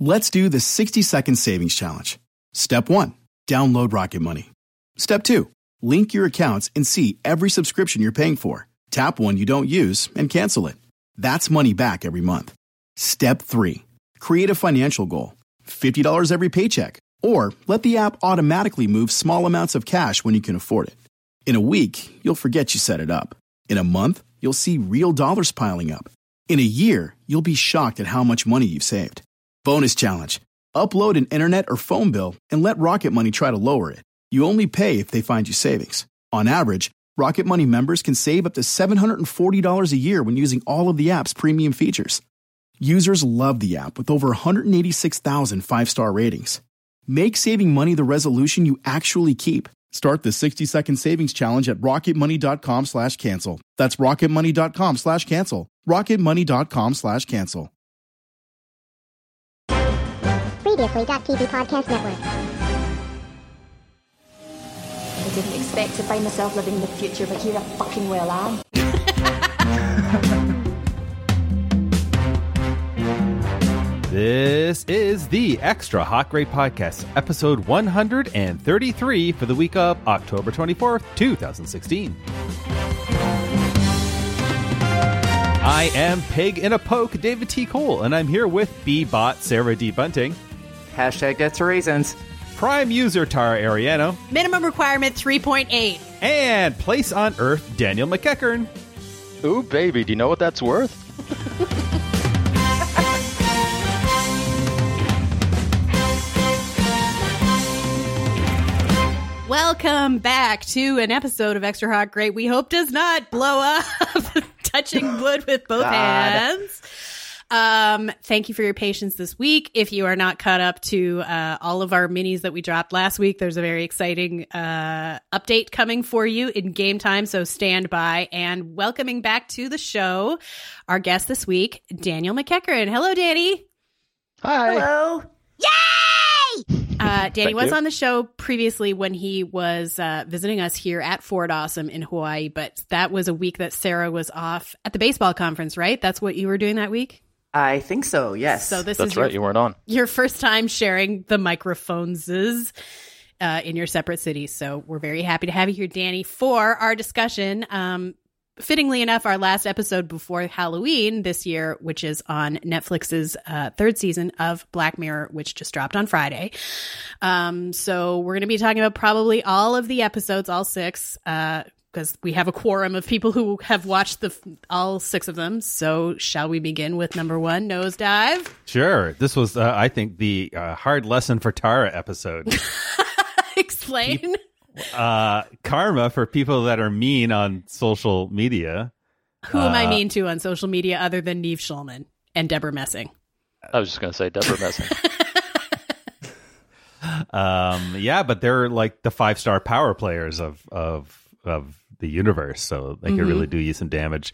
Let's do the 60-second savings challenge. Step 1, download Rocket Money. Step 2, link your accounts and see every subscription you're paying for. Tap one you don't use and cancel it. That's money back every month. Step 3, create a financial goal. $50 every paycheck. Or let the app automatically move small amounts of cash when you can afford it. In a week, you'll forget you set it up. In a month, you'll see real dollars piling up. In a year, you'll be shocked at how much money you've saved. Bonus challenge. Upload an internet or phone bill and let Rocket Money try to lower it. You only pay if they find you savings. On average, Rocket Money members can save up to $740 a year when using all of the app's premium features. Users love the app with over 186,000 five-star ratings. Make saving money the resolution you actually keep. Start the 60-second savings challenge at rocketmoney.com/cancel. That's rocketmoney.com/cancel. rocketmoney.com/cancel. Previously.tv Podcast Network. I didn't expect to find myself living in the future, but here I fucking well am. This is the Extra Hot Great Podcast, episode 133 for the week of October 24th, 2016. I am Pig in a Poke, David T. Cole, and I'm here with B-Bot, Sarah D. Bunting. Hashtag death to raisins. Prime user, Tara Ariano. Minimum requirement 3.8. And Place on Earth, Daniel McEachern. Ooh, baby, do you know what that's worth? Welcome back to an episode of Extra Hot Great. We hope does not blow up, touching wood with both hands. Thank you for your patience this week. If you are not caught up to all of our minis that we dropped last week, there's a very exciting update coming for you in game time, so stand by. And welcoming back to the show, our guest this week, Daniel McEachern. Hello, Danny. Hi. Hello. Yay! Danny was you. on the show previously when he was visiting us here at Fort Awesome in Hawaii, but that was a week that Sarah was off at the baseball conference, right? That's what you were doing that week? I think so, yes. So this That's is right, you weren't on. your first time sharing the microphones in your separate cities. So we're very happy to have you here, Danny, for our discussion. Fittingly enough, our last episode before Halloween this year, which is on Netflix's third season of Black Mirror, which just dropped on Friday. So we're going to be talking about probably all of the episodes, all six, because we have a quorum of people who have watched all six of them. So shall we begin with number one, Nosedive? Sure. This was, I think, the hard lesson for Tara episode. Explain. Karma for people that are mean on social media. Who am I mean to on social media other than Neve Schulman and Deborah Messing? I was just going to say Deborah Messing. Yeah, but they're like the 5-star power players of the universe, so they can really do you some damage.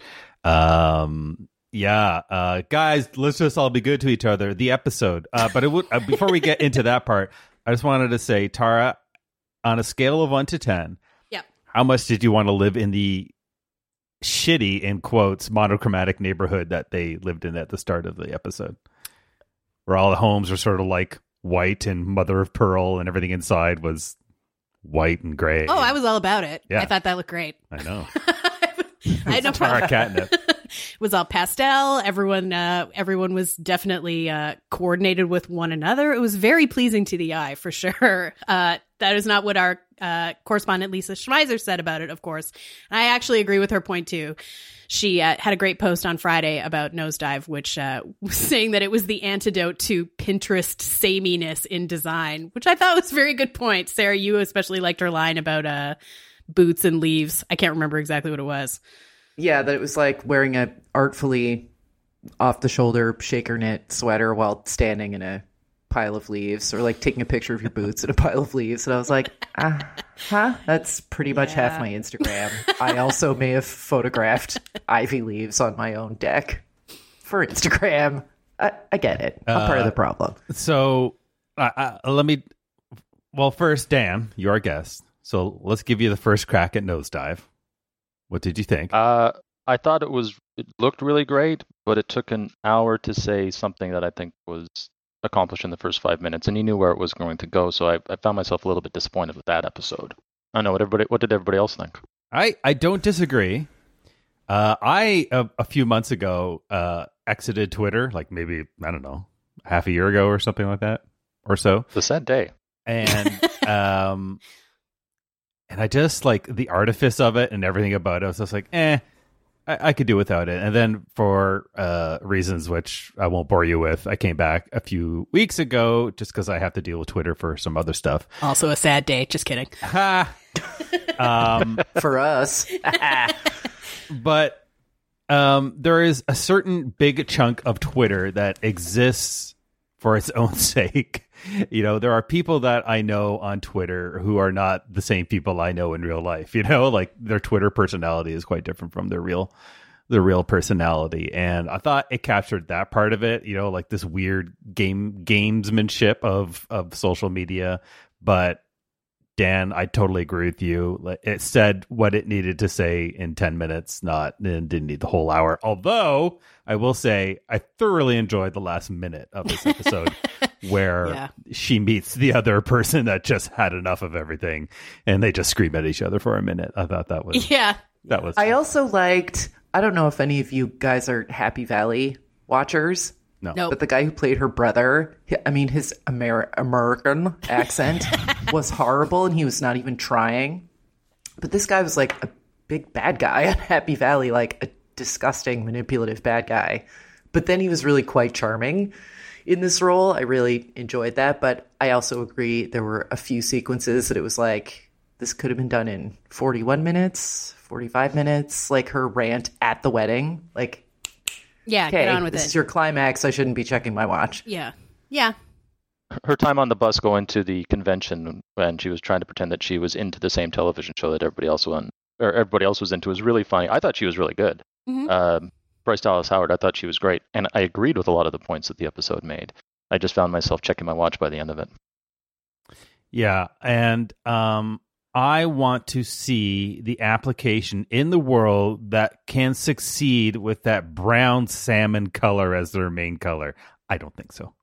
Yeah, guys, let's just all be good to each other. The episode, but it would before we get into that part, I just wanted to say, Tara, on a scale of 1 to 10, Yep. how much did you want to live in the shitty, in quotes, monochromatic neighborhood that they lived in at the start of the episode, where all the homes were sort of like white and mother of pearl, and everything inside was white and gray? Oh, I was all about it. Yeah. I thought that looked great. I know. I had no problem. Tara catnip. It was all pastel. Everyone was definitely coordinated with one another. It was very pleasing to the eye, for sure. That is not what our correspondent Lisa Schmeiser said about it, of course. And I actually agree with her point, too. She had a great post on Friday about Nosedive, which was saying that it was the antidote to Pinterest sameness in design, which I thought was a very good point. Sarah, you especially liked her line about boots and leaves. I can't remember exactly what it was. Yeah, that it was like wearing a artfully off-the-shoulder shaker knit sweater while standing in a pile of leaves, or like taking a picture of your boots in a pile of leaves. And I was like, that's pretty much half my Instagram. I also may have photographed ivy leaves on my own deck for Instagram. I get it. I'm part of the problem. So first, Dan, you're our guest. So let's give you the first crack at Nosedive. What did you think? I thought it looked really great, but it took an hour to say something that I think was accomplish in the first 5 minutes, and he knew where it was going to go. So I found myself a little bit disappointed with that episode. I don't know what did everybody else think? I don't disagree. I a few months ago exited Twitter, like maybe, I don't know, half a year ago or something like that, or so. It's a sad day. And and I just like the artifice of it and everything about it. I was just like, I could do without it. And then for reasons which I won't bore you with, I came back a few weeks ago just because I have to deal with Twitter for some other stuff. Also a sad day. Just kidding. For us. But there is a certain big chunk of Twitter that exists for its own sake. You know, there are people that I know on Twitter who are not the same people I know in real life. You know, like their Twitter personality is quite different from their real personality. And I thought it captured that part of it, you know, like this weird gamesmanship of social media. But Dan, I totally agree with you. It said what it needed to say in 10 minutes, didn't need the whole hour. Although I will say I thoroughly enjoyed the last minute of this episode where she meets the other person that just had enough of everything and they just scream at each other for a minute. I thought that was that was. I also liked, I don't know if any of you guys are Happy Valley watchers. No. But the guy who played her brother, I mean, his American accent was horrible, and he was not even trying. But this guy was like a big bad guy at Happy Valley, like a disgusting, manipulative bad guy. But then he was really quite charming in this role. I really enjoyed that. But I also agree there were a few sequences that it was like, this could have been done in 41 minutes, 45 minutes, like her rant at the wedding. Like, yeah, get on with this it. is your climax. I shouldn't be checking my watch. Yeah. Her time on the bus going to the convention when she was trying to pretend that she was into the same television show that everybody else was into was really funny. I thought she was really good. Mm-hmm. Bryce Dallas Howard, I thought she was great. And I agreed with a lot of the points that the episode made. I just found myself checking my watch by the end of it. Yeah, and I want to see the application in the world that can succeed with that brown salmon color as their main color. I don't think so.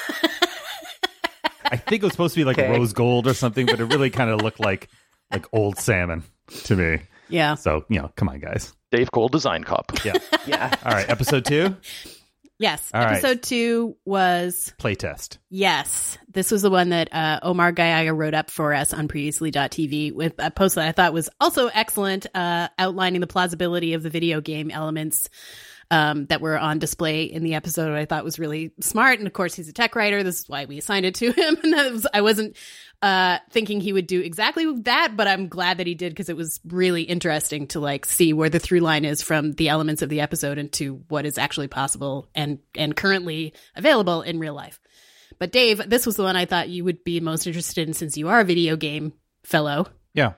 I think it was supposed to be like rose gold or something, but it really kind of looked like old salmon to me. Yeah. So, you know, come on, guys. Dave Cole Design Cup. Yeah. Yeah. All right, episode 2? Yes. All episode 2 was... Playtest. Yes. This was the one that Omar Gallaga wrote up for us on Previously.tv with a post that I thought was also excellent, outlining the plausibility of the video game elements that were on display in the episode. I thought was really smart. And of course, he's a tech writer. This is why we assigned it to him. And I wasn't thinking he would do exactly that, but I'm glad that he did because it was really interesting to like see where the through line is from the elements of the episode into what is actually possible and currently available in real life. But Dave, this was the one I thought you would be most interested in since you are a video game fellow. Yeah.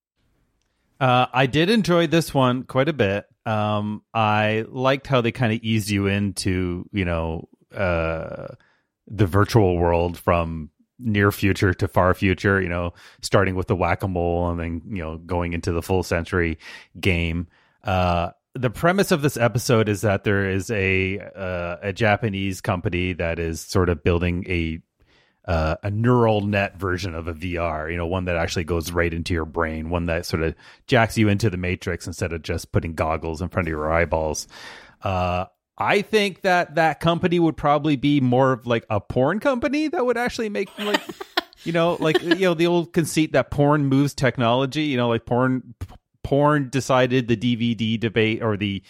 I did enjoy this one quite a bit. I liked how they kind of eased you into, you know, the virtual world from near future to far future, you know, starting with the whack-a-mole and then, you know, going into the full century game. The premise of this episode is that there is a Japanese company that is sort of building a neural net version of a VR, you know, one that actually goes right into your brain, one that sort of jacks you into the matrix instead of just putting goggles in front of your eyeballs. I think that company would probably be more of like a porn company that would actually make like, you know, the old conceit that porn moves technology, you know, like porn decided the DVD debate or the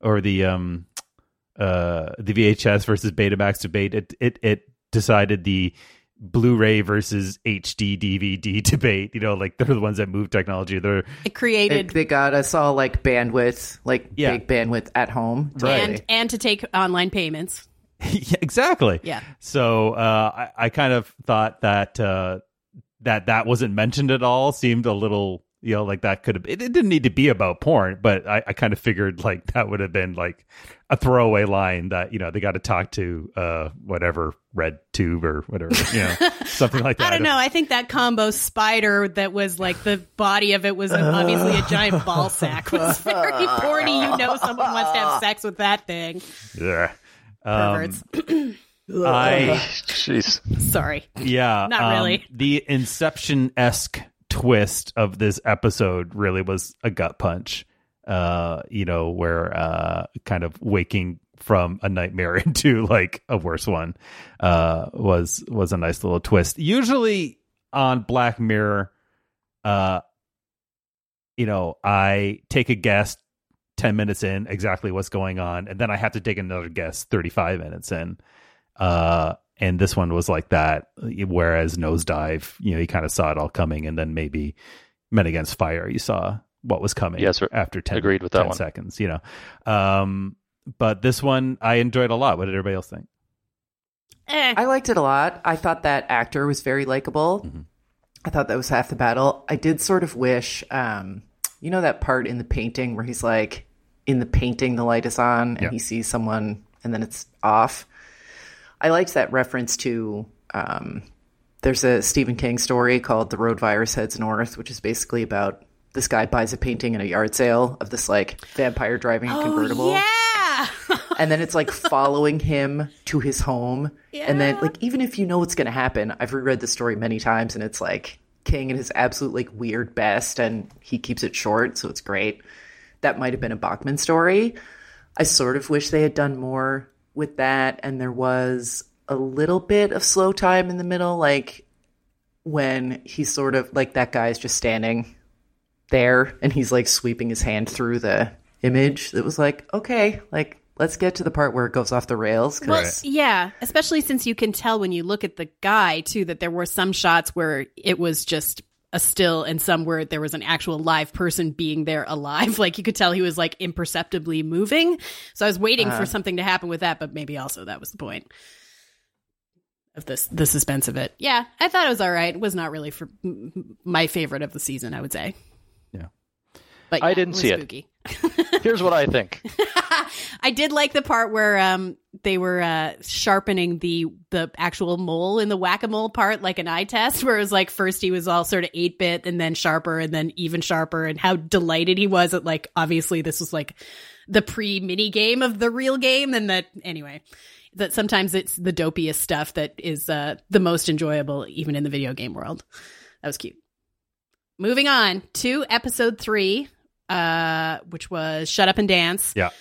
VHS versus Betamax debate. It decided the Blu-ray versus HD DVD debate. You know, like they're the ones that move technology. It created. They got us all like bandwidth, like big bandwidth at home, and to take online payments. Yeah, exactly. Yeah. So I kind of thought that that wasn't mentioned at all. Seemed a little, you know, like that could have. It didn't need to be about porn, but I kind of figured like that would have been like a throwaway line that, you know, they got to talk to whatever red tube or whatever, you know, something like that. I don't know. I think that combo spider that was like the body of it was obviously a giant ball sack was very porny. You know, someone wants to have sex with that thing. Yeah. Perverts. Jeez. Sorry. Yeah. Not really. The Inception-esque twist of this episode really was a gut punch. Where kind of waking from a nightmare into like a worse one was a nice little twist. Usually on Black Mirror, I take a guess 10 minutes in exactly what's going on, and then I have to take another guess 35 minutes in. And this one was like that, whereas Nosedive, you kind of saw it all coming, and then maybe Men Against Fire, you saw what was coming after 10, agreed with that 10 seconds, But this one I enjoyed a lot. What did everybody else think? I liked it a lot. I thought that actor was very likable. Mm-hmm. I thought that was half the battle. I did sort of wish, that part in the painting where he's like, in the painting, the light is on and he sees someone and then it's off. I liked that reference to, there's a Stephen King story called The Road Virus Heads North, which is basically about this guy buys a painting in a yard sale of this like vampire driving a convertible. Yeah. And then it's like following him to his home. Yeah. And then like, even if you know what's going to happen, I've reread the story many times and it's like King at his absolute like weird best and he keeps it short. So it's great. That might've been a Bachman story. I sort of wish they had done more with that. And there was a little bit of slow time in the middle. Like when he's sort of like that guy's just standing there and he's like sweeping his hand through the image. That was like, okay, like let's get to the part where it goes off the rails. Well, yeah, especially since you can tell when you look at the guy too that there were some shots where it was just a still and some where there was an actual live person being there alive. Like you could tell he was like imperceptibly moving. So I was waiting for something to happen with that, but maybe also that was the point of the suspense of it. Yeah, I thought it was all right. It was not really for my favorite of the season, I would say. Yeah. But I didn't see spooky. It. Here's what I think. I did like the part where they were sharpening the actual mole in the whack-a-mole part, like an eye test, where it was like first he was all sort of 8-bit and then sharper and then even sharper, and how delighted he was at like obviously this was like the pre-mini game of the real game, and that anyway. That sometimes it's the dopiest stuff that is the most enjoyable, even in the video game world. That was cute. Moving on to episode 3, which was Shut Up and Dance. Yeah.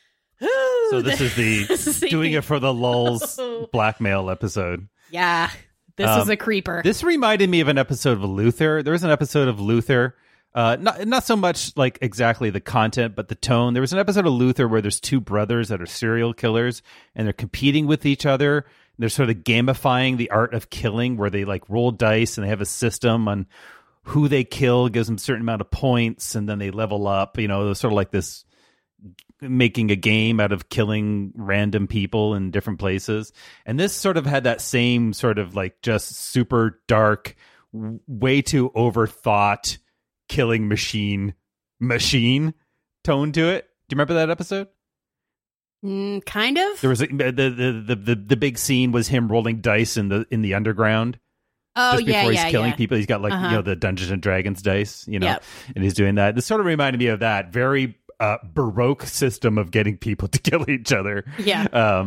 So this is the doing it for the lulz blackmail episode. Yeah. This was a creeper. This reminded me of an episode of Luther. There was an episode of Luther. Not so much like exactly the content, but the tone. There was an episode of Luther where there's two brothers that are serial killers and they're competing with each other. They're sort of gamifying the art of killing, where they like roll dice and they have a system on who they kill, gives them a certain amount of points, and then they level up. It was sort of like this, making a game out of killing random people in different places. And this sort of had that same sort of like just super dark, way too overthought killing machine tone to it. Do you remember that episode? Kind of. There was the big scene was him rolling dice in the underground. Oh, just before he's killing people. He's got like the Dungeons and Dragons dice, and he's doing that. This sort of reminded me of that very Baroque system of getting people to kill each other. Yeah.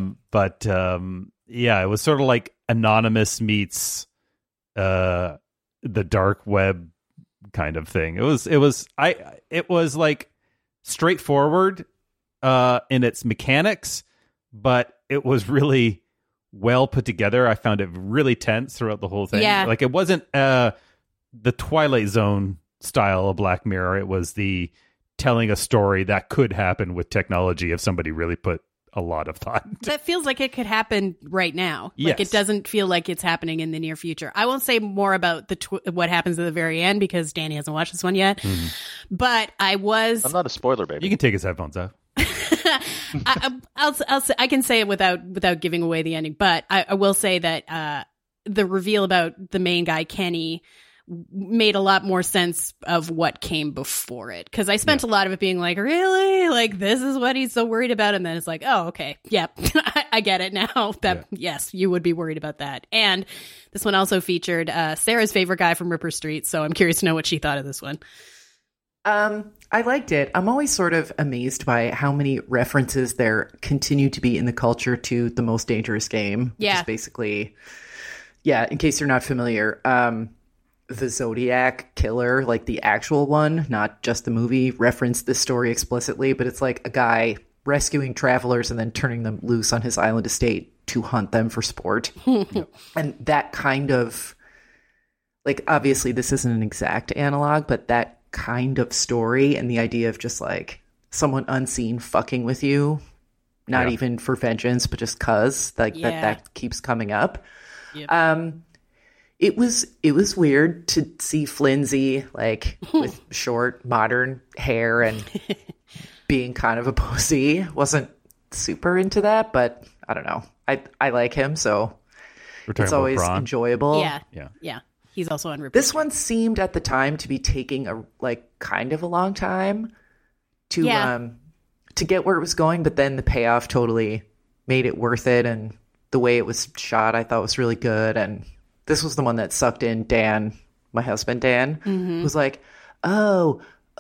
It was sort of like Anonymous meets the dark web kind of thing. It was like straightforward in its mechanics, but it was really well put together. I found it really tense throughout the whole thing. Yeah. Like it wasn't the Twilight Zone style of Black Mirror. It was the telling a story that could happen with technology if somebody really put a lot of thought. That feels like it could happen right now. Like it doesn't feel like it's happening in the near future. I won't say more about what happens at the very end because Danny hasn't watched this one yet. Mm-hmm. But I'm not a spoiler, baby. You can take his headphones off. I can say it without giving away the ending, but I will say that the reveal about the main guy Kenny made a lot more sense of what came before it, because I spent a lot of it being like, really, like this is what he's so worried about, and then it's like, oh, okay, yep. I get it now. Yes, you would be worried about that. And this one also featured Sarah's favorite guy from Ripper Street, so I'm curious to know what she thought of this one. I liked it. I'm always sort of amazed by how many references there continue to be in the culture to The Most Dangerous Game. Which is basically, in case you're not familiar, the Zodiac Killer, like the actual one, not just the movie, referenced this story explicitly, but it's like a guy rescuing travelers and then turning them loose on his island estate to hunt them for sport. And that kind of, like, obviously this isn't an exact analog, but that kind of story and the idea of just like someone unseen fucking with you, not even for vengeance, but just cause, like that keeps coming up. It was weird to see Flinzy like with short modern hair and being kind of a pussy. Wasn't super into that, but I don't know. I like him, so it's always enjoyable. Yeah. He's also on repeat. This one seemed at the time to be taking a kind of a long time to get where it was going, but then the payoff totally made it worth it, and the way it was shot I thought was really good. And this was the one that sucked in Dan, my husband Dan, was like, oh,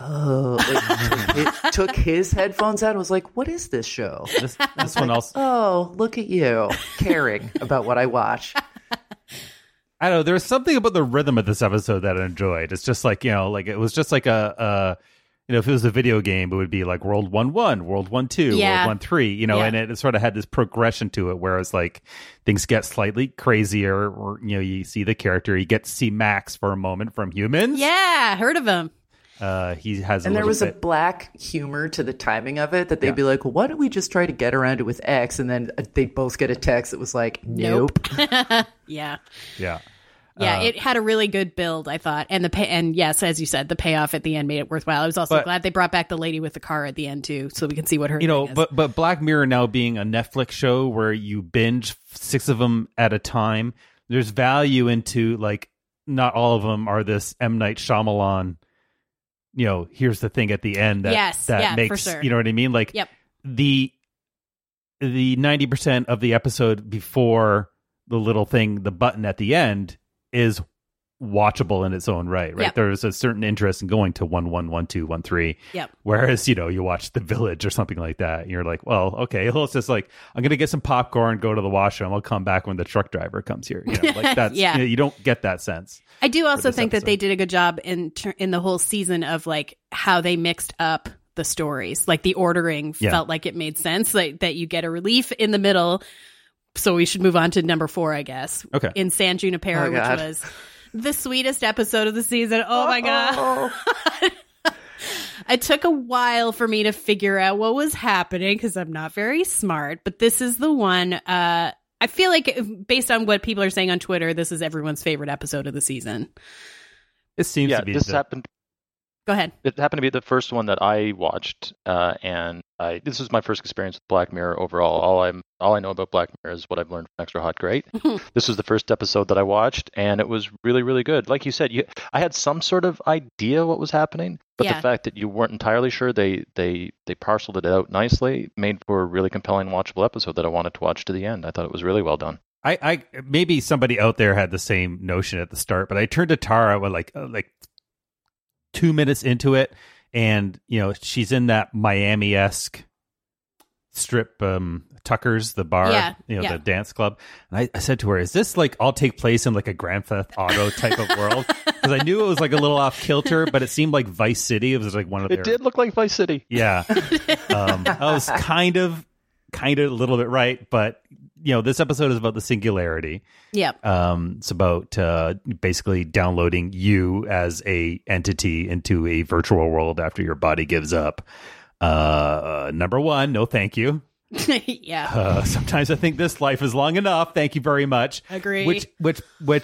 it took his headphones out and was like, what is this show? This one also. Oh, look at you caring about what I watch. I don't know. There's something about the rhythm of this episode that I enjoyed. It's just like, like it was just like if it was a video game, it would be like World 1-1, World 1-2, World 1-3, and it sort of had this progression to it, whereas like things get slightly crazier, or, you see the character, you get to see Max for a moment from Humans. Yeah, heard of him. He has, and there was a black humor to the timing of it that they'd be like, well, why don't we just try to get around it with X? And then they both get a text that was like, nope. Yeah. Yeah, it had a really good build, I thought, and yes, as you said, the payoff at the end made it worthwhile. I was also glad they brought back the lady with the car at the end too, so we can see what her thing is. But Black Mirror now being a Netflix show where you binge 6 of them at a time, there's value into like not all of them are this M. Night Shyamalan. Here's the thing at the end that makes, for sure. You know what I mean? Like the 90% of the episode before the little thing, the button at the end, is watchable in its own right? Yep. There's a certain interest in going to 1-1, 1-2, 1-3. Yep. Whereas, you watch The Village or something like that, and you're like, well, okay, well, it's just like, I'm going to get some popcorn, go to the washroom, I'll come back when the truck driver comes here. Like that's, you don't get that sense. I do also think that they did a good job in the whole season of like how they mixed up the stories. Like the ordering felt like it made sense, like that you get a relief in the middle. So we should move on to number 4, I guess. Okay. In San Junipero, which was the sweetest episode of the season. Oh my God. It took a while for me to figure out what was happening because I'm not very smart, but this is the one. I feel like based on what people are saying on Twitter, this is everyone's favorite episode of the season. It seems to be. This happened. Go ahead. It happened to be the first one that I watched, and this was my first experience with Black Mirror overall. All I know about Black Mirror is what I've learned from Extra Hot Great. This was the first episode that I watched, and it was really, really good. Like you said, I had some sort of idea what was happening, but the fact that you weren't entirely sure, they parceled it out nicely, made for a really compelling, watchable episode that I wanted to watch to the end. I thought it was really well done. I maybe somebody out there had the same notion at the start, but I turned to Tara with like 2 minutes into it, and she's in that Miami-esque strip, Tucker's, the bar, the dance club, and I said to her, is this like all take place in like a Grand Theft Auto type of world? Because I knew it was like a little off kilter, but it seemed like Vice City. It was like one of their... It did look like Vice City. Yeah. I was kind of a little bit right, but this episode is about the singularity. Yep. It's about basically downloading you as a entity into a virtual world after your body gives up. Number 1, no thank you. Yeah. Sometimes I think this life is long enough. Thank you very much. Agree. Which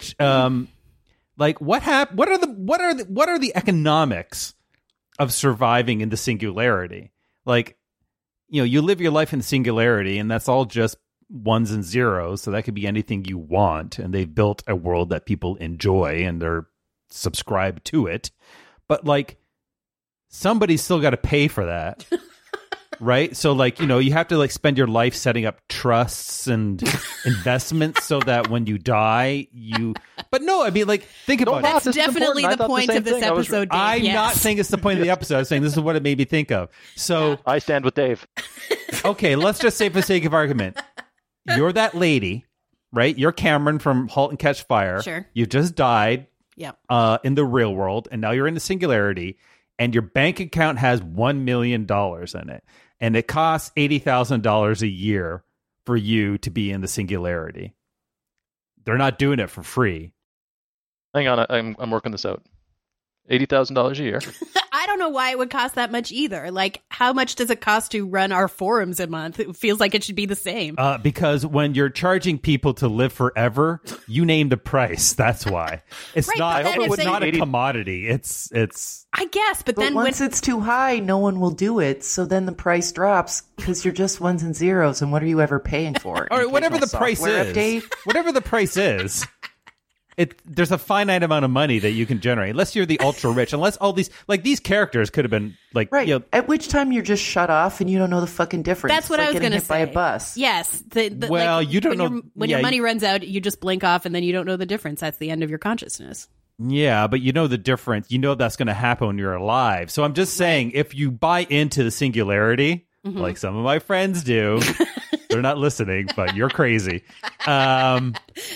like what are the economics of surviving in the singularity? Like, you live your life in singularity, and that's all just ones and zeros, so that could be anything you want, and they've built a world that people enjoy and they're subscribed to it, but like somebody's still got to pay for that. right? So like, you have to like spend your life setting up trusts and investments so that when you die, but no, I mean, like, think about it. That's this is definitely important. the I thought point the same of this thing. I was- episode, Dave. I'm yes. not saying it's the point of the episode. I'm saying this is what it made me think of. So, I stand with Dave. okay, let's just say for the sake of argument, you're that lady, right? You're Cameron from *Halt and Catch Fire*. Sure. You just died Yep. in the real world, and now you're in the singularity, and your bank account has $1 million in it, and it costs $80,000 a year for you to be in the singularity. They're not doing it for free. Hang on, I'm working this out. $80,000 a year. I don't know why it would cost that much either. Like, how much does it cost to run our forums a month? It feels like it should be the same. Because when you're charging people to live forever, you name the price. That's why. It's Right, not. but then if It's they- not a commodity. It's. I guess, but But then once it's too high, no one will do it. So then the price drops because you're just ones and zeros. And what are you ever paying for? All right, whatever the Occasional price software is. update? Whatever the price is. There's a finite amount of money that you can generate, unless you're the ultra rich. Unless all these characters could have been like, Right. At which time you're just shut off and you don't know the fucking difference. that's what It's I like was getting going to hit say. by a bus. Yes. Well, you don't when know- when yeah, your money runs out, you just blink off, and then you don't know the difference. That's the end of your consciousness. yeah, but you know the difference. You know that's going to happen when you're alive. So I'm just saying, if you buy into the singularity, like some of my friends do, they're not listening, but you're crazy. But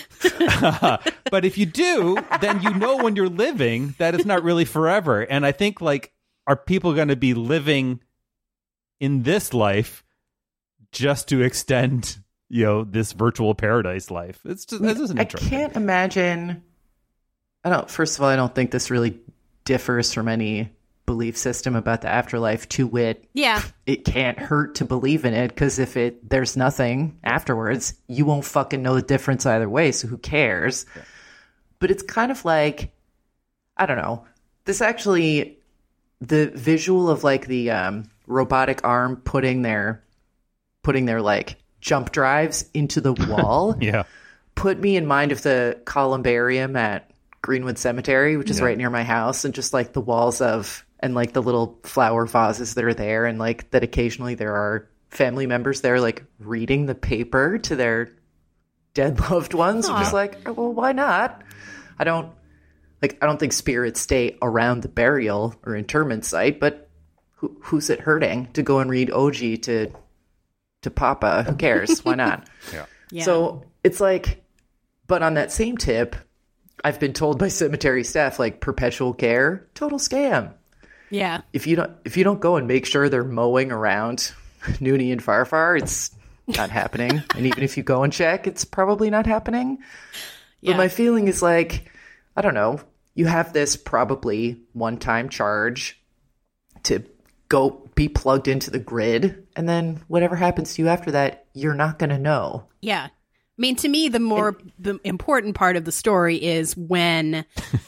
if you do, then you know when you're living that it's not really forever. And I think, like, are people going to be living in this life just to extend, this virtual paradise life? This isn't I interesting. can't imagine. First of all, I don't think this really differs from any belief system about the afterlife. To wit, Yeah. it can't hurt to believe in it because if there's nothing afterwards, you won't fucking know the difference either way. So who cares? Yeah. But it's kind of like, I don't know. This actually, the visual of like the robotic arm putting their like jump drives into the wall. Yeah. Put me in mind of the columbarium at Greenwood Cemetery, which is right near my house, and just like the walls and like the little flower vases that are there, and like that occasionally there are family members there like reading the paper to their dead loved ones. I'm just like, well, why not? I don't think spirits stay around the burial or interment site, but who's it hurting to go and read OG to Papa? Who cares? Why not? Yeah. So it's like, but on that same tip, I've been told by cemetery staff, like, perpetual care, total scam. Yeah. If you don't go and make sure they're mowing around Noonie and Farfar, it's not happening. And even if you go and check, it's probably not happening. Yeah. But my feeling is like, I don't know, you have this probably one-time charge to go be plugged into the grid, and then whatever happens to you after that, you're not going to know. Yeah. I mean, to me, the important part of the story is when,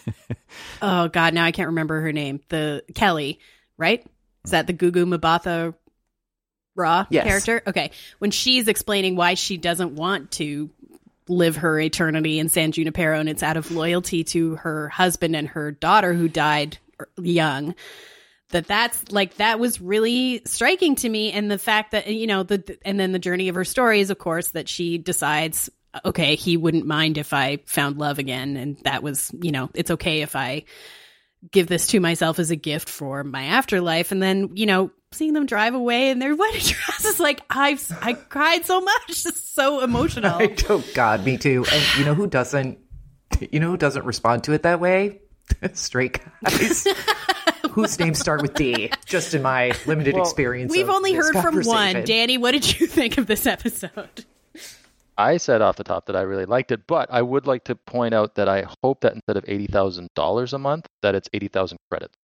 oh God, now I can't remember her name. The Kelly, right? Is that the Gugu Mbatha Raw Yes. character? Okay. When she's explaining why she doesn't want to live her eternity in San Junipero, and it's out of loyalty to her husband and her daughter who died young. That was really striking to me. And the fact that, and then the journey of her story is, of course, that she decides, okay, he wouldn't mind if I found love again. And that was, it's okay if I give this to myself as a gift for my afterlife. And then, seeing them drive away in their wedding dresses, like I cried so much. It's so emotional. Oh God, me too. And you know who doesn't respond to it that way? Straight guys. Whose names start with D, just in my limited experience. We've of only this heard from one. conversation. Danny, what did you think of this episode? I said off the top that I really liked it, but I would like to point out that I hope that instead of $80,000 a month, that it's 80,000 credits.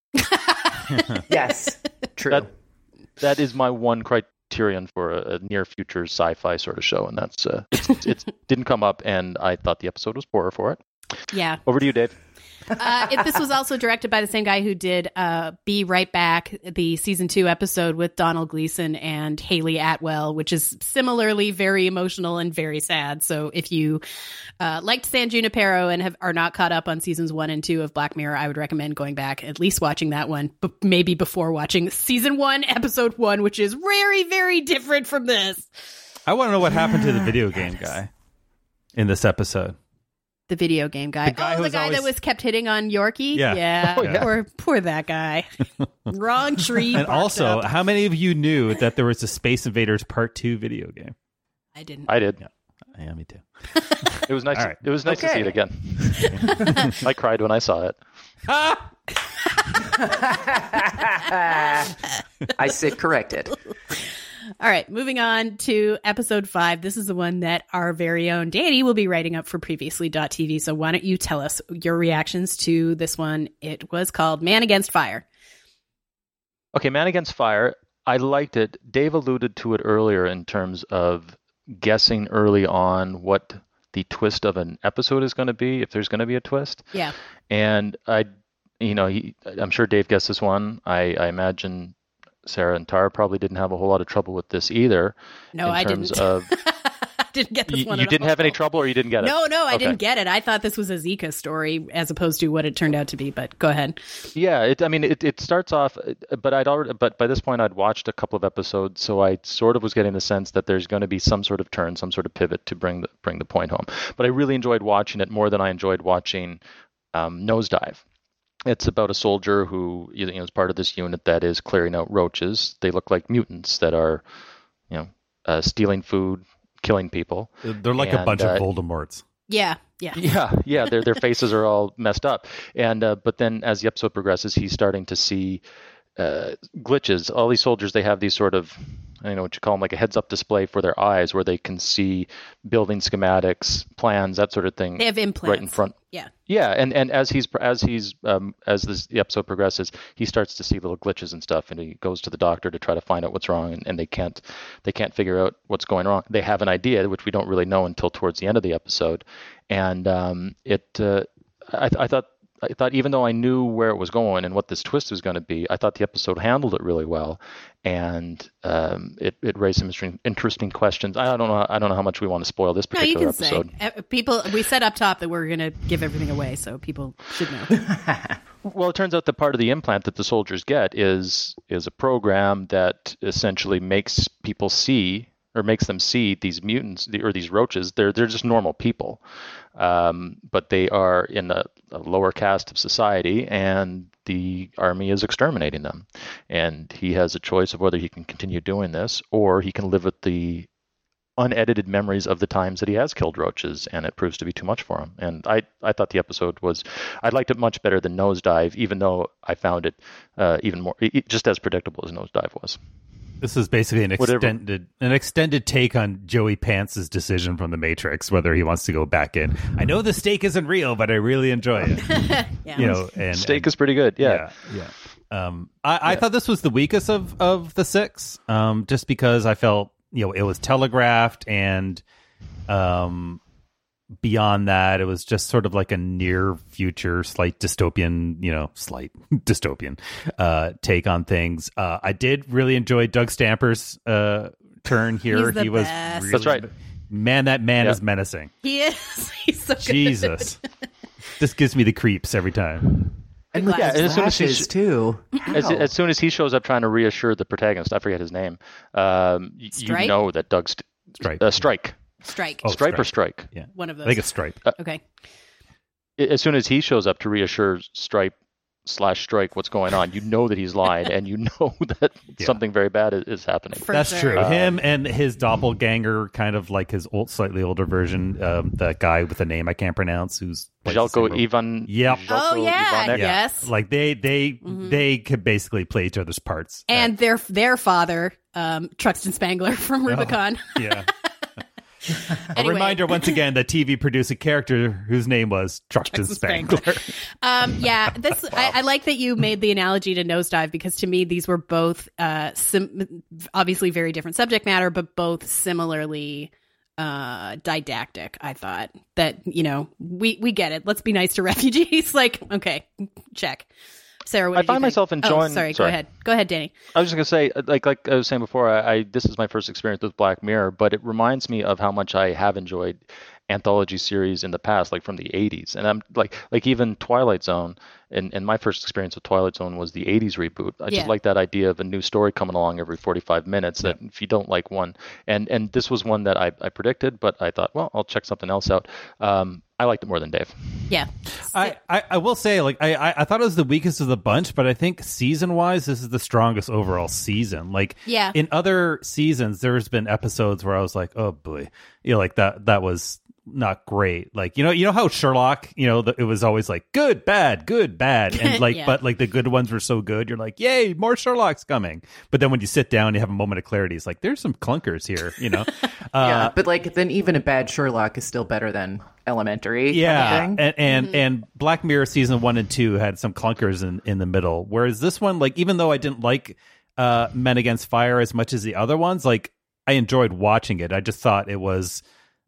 Yes, true. That is my one criterion for a near future sci-fi sort of show, and that's it didn't come up, and I thought the episode was poorer for it. Yeah. Over to you, Dave. This was also directed by the same guy who did Be Right Back, the season 2 episode with Donald Gleason and Haley Atwell, which is similarly very emotional and very sad. So if you liked San Junipero and are not caught up on seasons 1 and 2 of Black Mirror, I would recommend going back, at least watching that one, but maybe before watching season 1, episode 1, which is very, very different from this. I want to know what happened to the video game guy in this episode. The video game guy. The guy that was kept hitting on Yorkie? Yeah. Oh, yeah. Poor that guy. Wrong tree. And also, up. how many of you knew that there was a Space Invaders Part 2 video game? I didn't. I did. Yeah, me too. It was nice. All right. It was nice to see it again. I cried when I saw it. I sit corrected. All right, moving on to episode 5. This is the one that our very own Danny will be writing up for Previously.tv. So why don't you tell us your reactions to this one? It was called Man Against Fire. Okay, Man Against Fire. I liked it. Dave alluded to it earlier in terms of guessing early on what the twist of an episode is going to be, if there's going to be a twist. Yeah. And I'm sure Dave guessed this one. I imagine Sarah and Tara probably didn't have a whole lot of trouble with this either. No, I didn't. I didn't get this one. You didn't have any trouble, or you didn't get it? No, I didn't get it. I thought this was a Zika story as opposed to what it turned out to be. But go ahead. Yeah, it starts off, but by this point I'd watched a couple of episodes, so I sort of was getting the sense that there's going to be some sort of turn, some sort of pivot to bring the point home. But I really enjoyed watching it more than I enjoyed watching Nosedive. It's about a soldier who is part of this unit that is clearing out roaches. They look like mutants that are, stealing food, killing people. They're like a bunch of Voldemorts. Yeah. Yeah. Their faces are all messed up. And but then as the episode progresses, he's starting to see glitches. All these soldiers, they have these sort of, I don't know what you call them, like a heads-up display for their eyes, where they can see building schematics, plans, that sort of thing. They have implants right in front. Yeah, and as the episode progresses, he starts to see little glitches and stuff, and he goes to the doctor to try to find out what's wrong, and they can't figure out what's going wrong. They have an idea, which we don't really know until towards the end of the episode, and I thought even though I knew where it was going and what this twist was going to be, I thought the episode handled it really well, and it raised some interesting questions. I don't know how much we want to spoil this particular episode. Say. We said up top that we're going to give everything away, so people should know. Well, it turns out that part of the implant that the soldiers get is a program that essentially makes people see, or makes them see, these mutants or these roaches. They're just normal people, but they are in a lower caste of society, and the army is exterminating them. And he has a choice of whether he can continue doing this, or he can live with the unedited memories of the times that he has killed roaches, and it proves to be too much for him. And I thought the episode I liked it much better than Nosedive, even though I found it even more, just as predictable as Nosedive was. This is basically an extended take on Joey Pants' decision from The Matrix, whether he wants to go back in. I know the steak isn't real, but I really enjoy it. Yeah. And steak is pretty good. Yeah. I thought this was the weakest of the 6, just because I felt it was telegraphed, and beyond that, it was just sort of like a near future, slight dystopian take on things. I did really enjoy Doug Stamper's turn here. He was really, that's right. Man, that man is menacing. He is. He's so good. Jesus. This gives me the creeps every time. And with and as soon as flashes, too. As soon as he shows up trying to reassure the protagonist, I forget his name, you know that Doug's Strike. Strike. Oh, Stripe or Strike? Yeah. One of those. I think it's Stripe. Okay. As soon as he shows up to reassure Stripe/Strike what's going on, you know that he's lying, and you know that something very bad is happening. That's true. Him and his doppelganger, kind of like his slightly older version, that guy with a name I can't pronounce, who's Željko Ivan. Yep. Oh yeah. Ivanek. Yes. Like they could basically play each other's parts. And their father, Truxton Spangler from Rubicon. Yeah. Anyway. A reminder once again that TV produced a character whose name was Truxton Spangler. I like that you made the analogy to Nosedive, because to me these were both obviously very different subject matter, but both similarly didactic. I thought that, we get it. Let's be nice to refugees. Like, okay, check. Sarah, what I did you find think? myself enjoying. Oh, sorry, go ahead, Danny. I was just gonna say, like I was saying before, this is my first experience with Black Mirror, but it reminds me of how much I have enjoyed anthology series in the past, like from the 80s. And I'm like even Twilight Zone, and my first experience with Twilight Zone was the 80s reboot. I just like that idea of a new story coming along every 45 minutes, that if you don't like one, and this was one that I predicted, but I thought, well, I'll check something else out. I liked it more than Dave. Yeah. I will say, like, I thought it was the weakest of the bunch, but I think season-wise, this is the strongest overall season. Like, in other seasons, there's been episodes where I was like, oh boy, like that was not great. Like, you know how Sherlock, it was always like good, bad, and like, but like the good ones were so good, you're like, yay, more Sherlock's coming. But then when you sit down, you have a moment of clarity. It's like, there's some clunkers here, but like then even a bad Sherlock is still better than Elementary. Yeah, and Black Mirror season 1 and 2 had some clunkers in the middle. Whereas this one, like, even though I didn't like Men Against Fire as much as the other ones, like, I enjoyed watching it. I just thought it was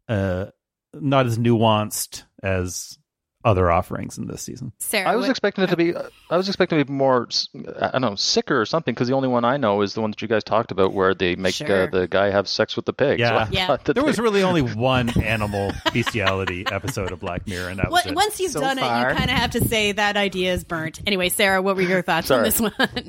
not as nuanced as other offerings in this season. Sarah, I was expecting it to be more, I don't know, sicker or something, because the only one I know is the one that you guys talked about where they make the guy have sex with the pig. Yeah, there was really only one animal bestiality episode of Black Mirror, and that was it. Once you've done it, you kind of have to say that idea is burnt. Anyway, Sarah, what were your thoughts on this one?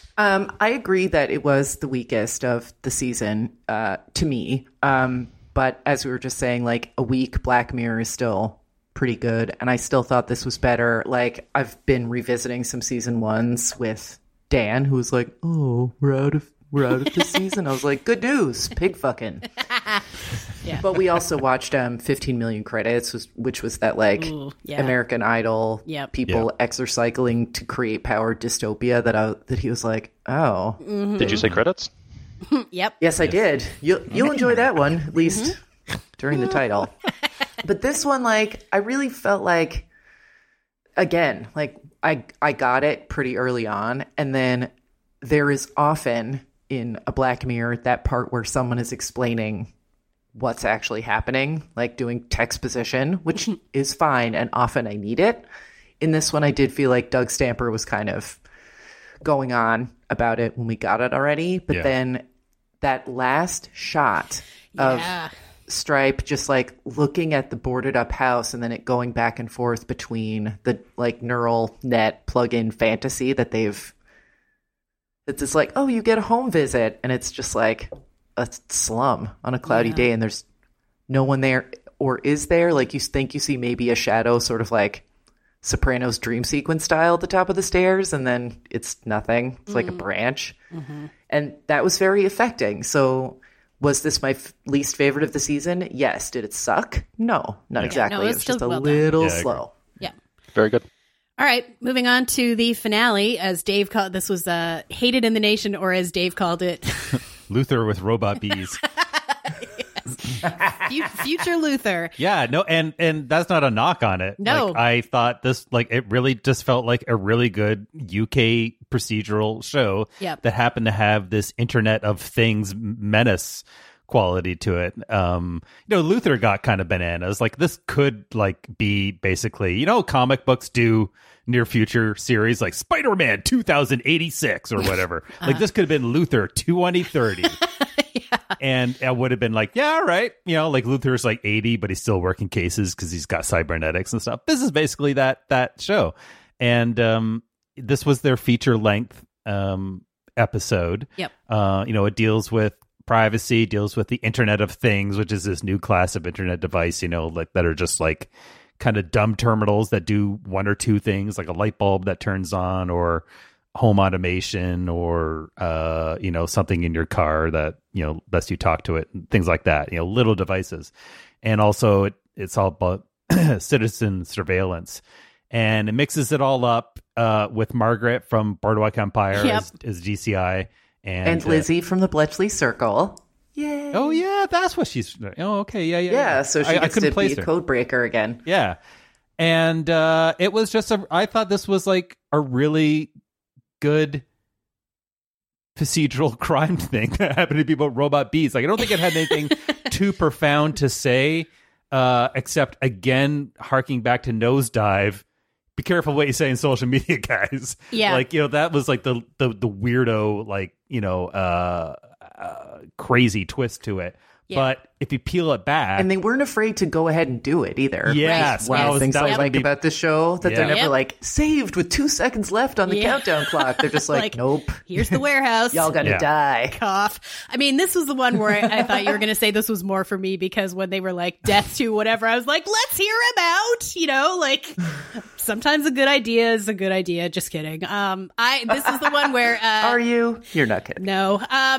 I agree that it was the weakest of the season to me. But as we were just saying, like, a weak Black Mirror is still pretty good, and I still thought this was better. Like, I've been revisiting some season 1s with Dan, who was like, "Oh, we're out of the season." I was like, "Good news, pig fucking." Yeah. But we also watched 15 Million Credits, which was that American Idol people exercycling to create power dystopia that he was like, "Oh." Mm-hmm. Did you say credits? Yep. Yes, I did. You'll enjoy that one, at least during the title. But this one, like, I really felt like, again, like, I got it pretty early on. And then there is often in a Black Mirror that part where someone is explaining what's actually happening, like doing textposition, which is fine. And often I need it. In this one, I did feel like Doug Stamper was kind of going on about it when we got it already. But then that last shot of Stripe just like looking at the boarded up house and then it going back and forth between the like neural net plug-in fantasy that it's just like, oh, you get a home visit, and it's just like a slum on a cloudy day and there's no one there, or is there? Like, you think you see maybe a shadow, sort of like Sopranos dream sequence style at the top of the stairs, and then it's nothing. It's like a branch. Mm-hmm. And that was very affecting. So was this my least favorite of the season? Yes. Did it suck? No, not exactly. No, it was just a little slow. Yeah. Very good. All right, moving on to the finale. As Dave called, this was Hated in the Nation, or as Dave called it, Luther with robot bees. Future Luther. Yeah, no, and that's not a knock on it. No. Like, I thought this, like, it really just felt like a really good UK procedural show that happened to have this Internet of Things menace quality to it. Luther got kind of bananas. Like, this could like be basically, comic books do near future series like Spider-Man 2086 or whatever. Like, this could have been Luther 2030. And it would have been like, yeah, all right. Like, Luther's like 80, but he's still working cases because he's got cybernetics and stuff. This is basically that show. And this was their feature length episode. Yep. It deals with privacy, deals with the Internet of Things, which is this new class of internet device, like that are just like kind of dumb terminals that do one or two things, like a light bulb that turns on, or home automation, or something in your car that lets you talk to it, and things like that, little devices. And also it's all about citizen surveillance, and it mixes it all up with Margaret from Boardwalk Empire as DCI, and Lizzie from the Bletchley Circle. Yay. Oh yeah, that's what she's. Oh, okay, yeah. So she gets to be a code breaker again. Yeah, and it was just I thought this was like a really good procedural crime thing that happened to be about robot bees. Like, I don't think it had anything too profound to say, except, again, harking back to Nosedive. Be careful what you say in social media, guys. Yeah. Like, that was like the weirdo, like, crazy twist to it. Yeah. But if you peel it back, And they weren't afraid to go ahead and do it either. yes, One of the things that I was like gonna be- about this show, that they're Yeah. never like, saved with 2 seconds left on the Yeah. countdown clock. They're just like, nope, Here's the warehouse. y'all gonna Yeah. die. Cough. I mean, this was the one where I thought you were going to say this was more for me, because when they were like death to whatever, I was like, let's hear him out. Like, sometimes a good idea is a good idea. Just kidding. This is the one where Are you? You're not kidding. no.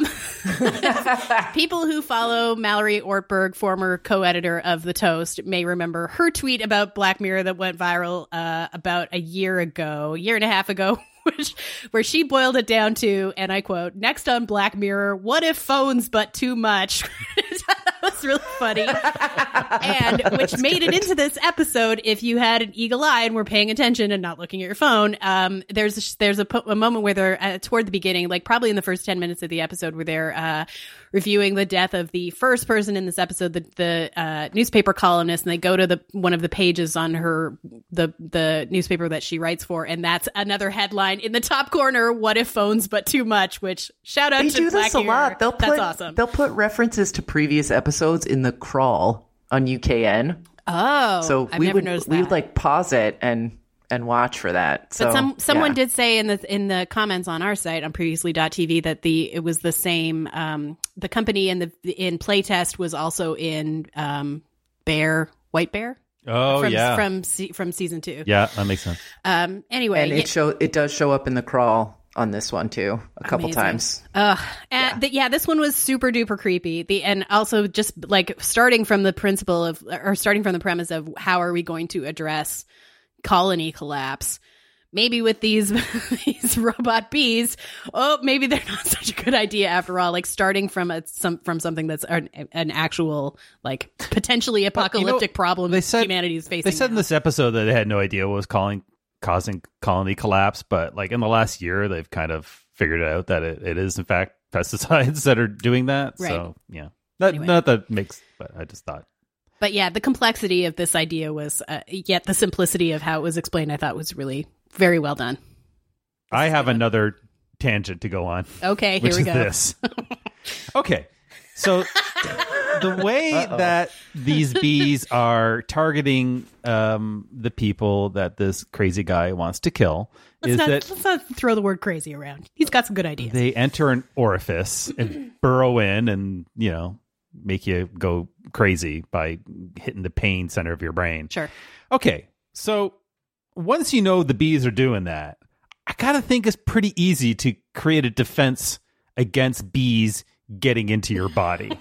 People who follow Mallory Ortberg, former co-editor of The Toast, may remember her tweet about Black Mirror that went viral about a year and a half ago, where she boiled it down to, and I quote, "Next on Black Mirror, what if phones but too much?" That was really funny, and which made it into this episode. If you had an eagle eye and were paying attention and not looking at your phone, there's a moment where they're toward the beginning, like probably in the first 10 minutes of the episode, where they're reviewing the death of the first person in this episode, the newspaper columnist, and they go to one of the pages on the newspaper that she writes for, and that's another headline in the top corner: "What if phones but too much?" Which, shout out They to do Black this a Mirror. lot. That's awesome. They'll put references to previous episodes in the crawl on UKN. Oh, So I've we never would noticed we that. would like pause it and watch for that. So, But someone yeah. did say in the comments on our site on previously.tv that it was the same. The company in playtest was also in White Bear. oh, from season 2. Yeah, that makes sense. Anyway, And it does show up in the crawl on this one too a couple Amazing. times. This one was super duper creepy. And also just like starting from the premise of how are we going to address colony collapse? Maybe with these robot bees, maybe they're not such a good idea after all. Like starting from something that's an actual, like, potentially apocalyptic problem humanity is facing. They said in now. this episode that they had no idea what was causing colony collapse, but like in the last year, they've kind of figured out that it is in fact pesticides that are doing that. Right. So yeah, Anyway. not that makes, but I just thought. But yeah, the complexity of this idea was, yet the simplicity of how it was explained, I thought was really very well done. I have another tangent to go on. Okay, which here we is go. this. Okay, so the way that these bees are targeting the people that this crazy guy wants to kill Let's not throw the word crazy around. He's got some good ideas. they enter an orifice and burrow in and, make you go crazy by hitting the pain center of your brain. Sure. Okay, so once you know the bees are doing that, I gotta think it's pretty easy to create a defense against bees getting into your body.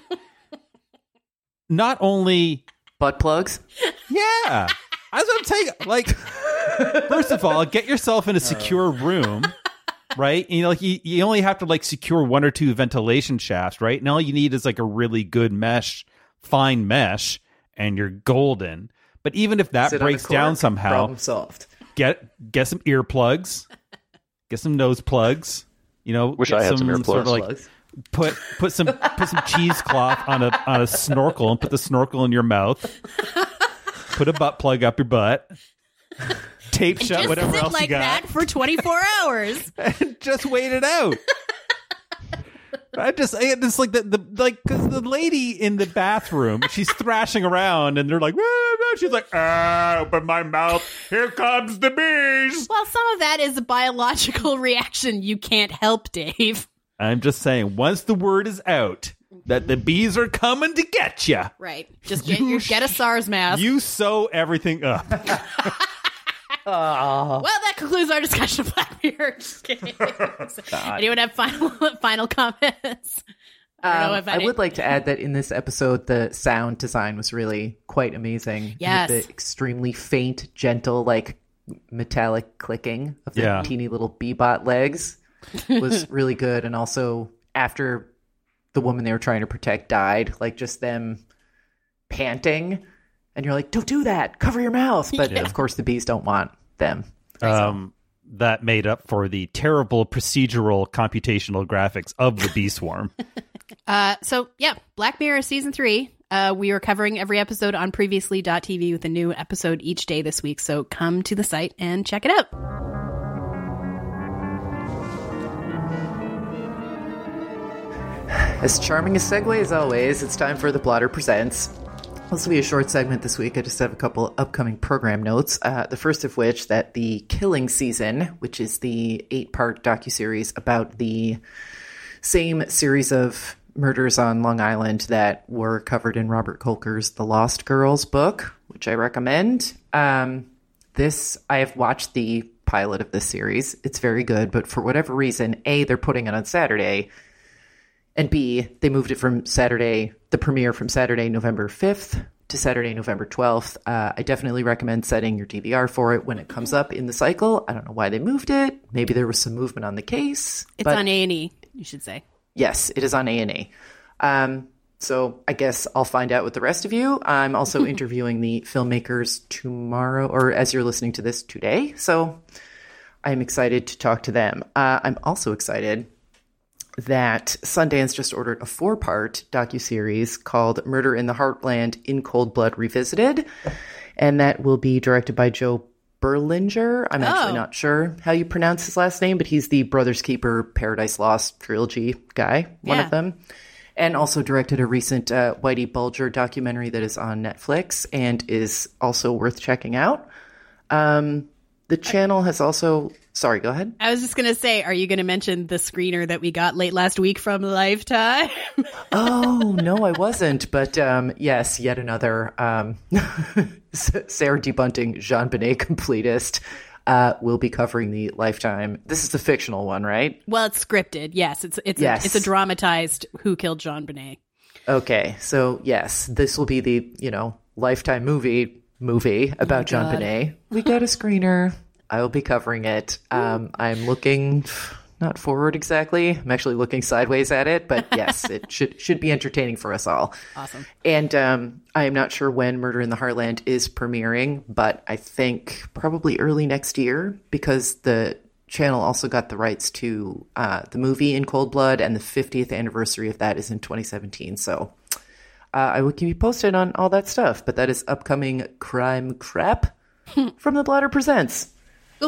Not only, Butt plugs. yeah, as I'm saying, like, first of all, get yourself in a secure room, right? And, you only have to like secure 1 or 2 ventilation shafts, right? And all you need is like a really good fine mesh, and you're golden. But even if that Sit on a breaks cork, down somehow, Problem solved. get some earplugs, get some nose plugs. Wish get I had some sort of earplugs. like put some cheesecloth on a snorkel and put the snorkel in your mouth. Put a butt plug up your butt. Tape shut Just whatever sit else like you got. that for 24 hours. And just wait it out. It's like because the lady in the bathroom, she's thrashing around, and they're like, she's like, open my mouth, here comes the bees. Well, some of that is a biological reaction you can't help, Dave. I'm just saying, once the word is out that the bees are coming to get you, Right. Just get a SARS mask. you sew everything up. Well, that concludes our discussion of Black Mirror. Just kidding. Anyone have final comments? I don't know if I would like to add that in this episode, the sound design was really quite amazing. Yes. The extremely faint, gentle, like metallic clicking of the teeny little bee-bot legs was really good. And also, after the woman they were trying to protect died, like just them panting, and you're like, don't do that, cover your mouth. But of course, the bees don't want them. that made up for the terrible procedural computational graphics of the Bee Swarm. So, yeah, Black Mirror Season 3. We are covering every episode on Previously.tv with a new episode each day this week. So come to the site and check it out. As charming a segue as always, it's time for The Blotter Presents. This will be a short segment this week. I just have a couple upcoming program notes. The first of which, that the Killing Season, which is the 8-part docuseries about the same series of murders on Long Island that were covered in Robert Kolker's The Lost Girls book, which I recommend. I have watched the pilot of this series. It's very good, but for whatever reason, A, they're putting it on Saturday, and B, they moved it from the premiere from Saturday, November 5th to Saturday, November 12th. I definitely recommend setting your DVR for it when it comes up in the cycle. I don't know why they moved it. Maybe there was some movement on the case. It's on A&E, you should say. Yes, it is on A&E. So I guess I'll find out with the rest of you. I'm also interviewing the filmmakers tomorrow, or as you're listening to this, today. So I'm excited to talk to them. I'm also excited that Sundance just ordered a 4-part docuseries called Murder in the Heartland in Cold Blood Revisited. And that will be directed by Joe Berlinger. I'm actually not sure how you pronounce his last name, but he's the Brothers Keeper Paradise Lost trilogy guy, one of them. And also directed a recent Whitey Bulger documentary that is on Netflix and is also worth checking out. The channel has also... Sorry, go ahead. I was just going to say, are you going to mention the screener that we got late last week from Lifetime? Oh, no, I wasn't. But yes, yet another Sarah D. Bunting, JonBenet completist. We'll be covering the Lifetime. This is the fictional one, right? Well, it's scripted. Yes, it's a dramatized Who Killed JonBenet. Okay, so yes, this will be the Lifetime movie about JonBenet. We got a screener. I will be covering it. I'm looking not forward exactly. I'm actually looking sideways at it, but yes, it should be entertaining for us all. Awesome. And I am not sure when Murder in the Heartland is premiering, but I think probably early next year, because the channel also got the rights to the movie In Cold Blood, and the 50th anniversary of that is in 2017. So I will keep you posted on all that stuff, but that is upcoming crime crap from The Blotter Presents. Ooh.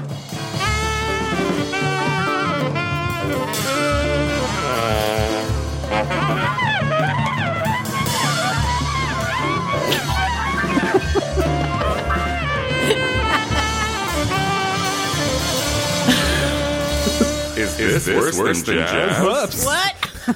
Is this worse than jazz? Whoops. What?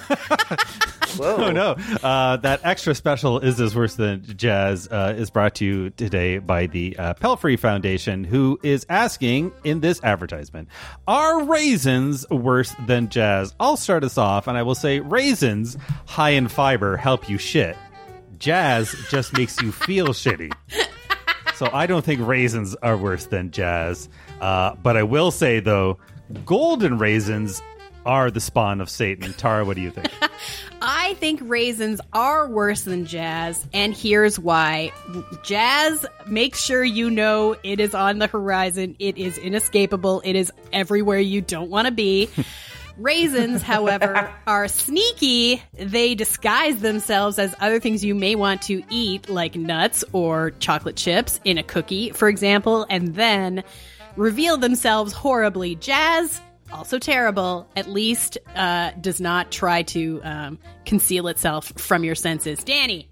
Whoa. Oh, no. That extra special Is This Worse Than Jazz is brought to you today by the Pelfrey Foundation, who is asking in this advertisement, are raisins worse than jazz? I'll start us off, and I will say raisins, high in fiber, help you shit. Jazz just makes you feel shitty. So I don't think raisins are worse than jazz. But I will say, though, golden raisins are the spawn of Satan. Tara, what do you think? I think raisins are worse than jazz, and here's why. Jazz makes sure you know it is on the horizon. It is inescapable. It is everywhere you don't want to be. Raisins, however, are sneaky. They disguise themselves as other things you may want to eat, like nuts or chocolate chips in a cookie, for example, and then reveal themselves horribly. Jazz, also terrible, at least does not try to conceal itself from your senses. Danny?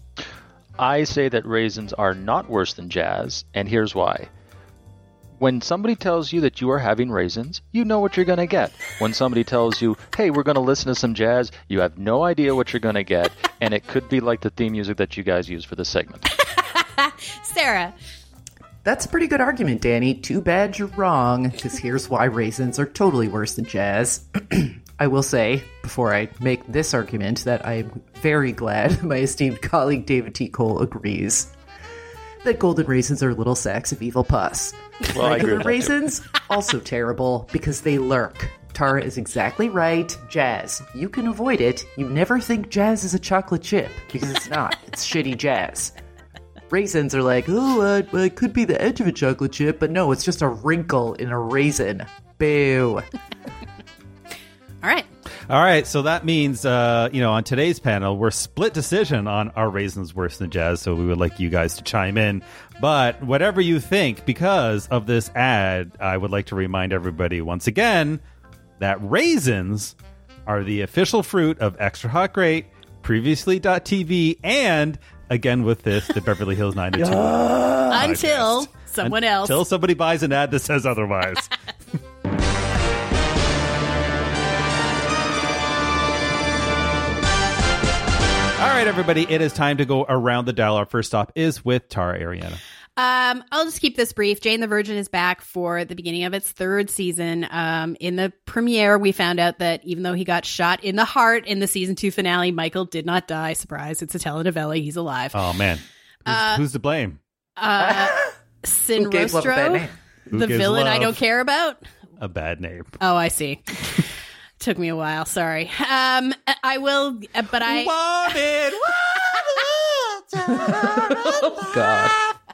I say that raisins are not worse than jazz, and here's why. When somebody tells you that you are having raisins, you know what you're going to get. When somebody tells you, hey, we're going to listen to some jazz, you have no idea what you're going to get, and it could be like the theme music that you guys use for this segment. Sarah? That's a pretty good argument, Danny. Too bad you're wrong, because here's why raisins are totally worse than jazz. I will say, before I make this argument, that I'm very glad my esteemed colleague David T. Cole agrees that golden raisins are little sacks of evil pus. Well, I agree with that too. Raisins, also terrible, because they lurk. Tara is exactly right. Jazz, you can avoid it. You never think jazz is a chocolate chip, because it's not. It's shitty jazz. raisins are like, oh, it could be the edge of a chocolate chip, but no, it's just a wrinkle in a raisin. Boo. All right, so that means, on today's panel, we're split decision on Are Raisins Worse Than Jazz, so we would like you guys to chime in. But whatever you think, because of this ad, I would like to remind everybody once again that raisins are the official fruit of Extra Hot Great, Previously.tv, and, again with this, the Beverly Hills 90210. Until someone else. Until somebody buys an ad that says otherwise. All right, everybody, it is time to go around the dial. Our first stop is with Tara Ariana. I'll just keep this brief. Jane the Virgin is back for the beginning of its third season. In the premiere, we found out that even though he got shot in the heart in the season 2 finale, Michael did not die. Surprise, it's a telenovela. He's alive. Oh, man. Who's to blame? Sin Rostro, the villain I don't care about. A bad name. Oh, I see. Took me a while. Sorry. I will, but I want it. Oh, God.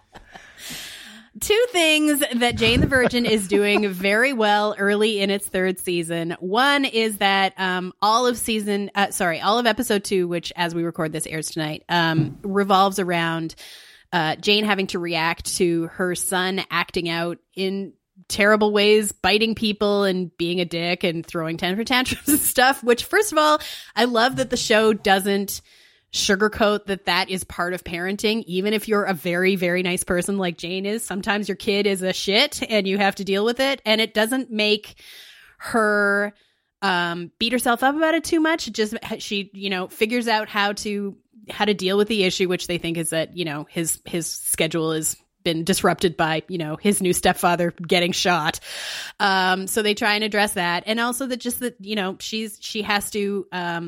Two things that Jane the Virgin is doing very well early in its third season. One is that all of episode 2, which as we record this airs tonight, revolves around Jane having to react to her son acting out in terrible ways, biting people and being a dick and throwing temper tantrums and stuff, which first of all, I love that the show doesn't sugarcoat that is part of parenting. Even if you're a very, very nice person like Jane is, sometimes your kid is a shit and you have to deal with it. And it doesn't make her beat herself up about it too much. Just she, figures out how to deal with the issue, which they think is that, his schedule is been disrupted by, his new stepfather getting shot. So they try and address that. And also that she has to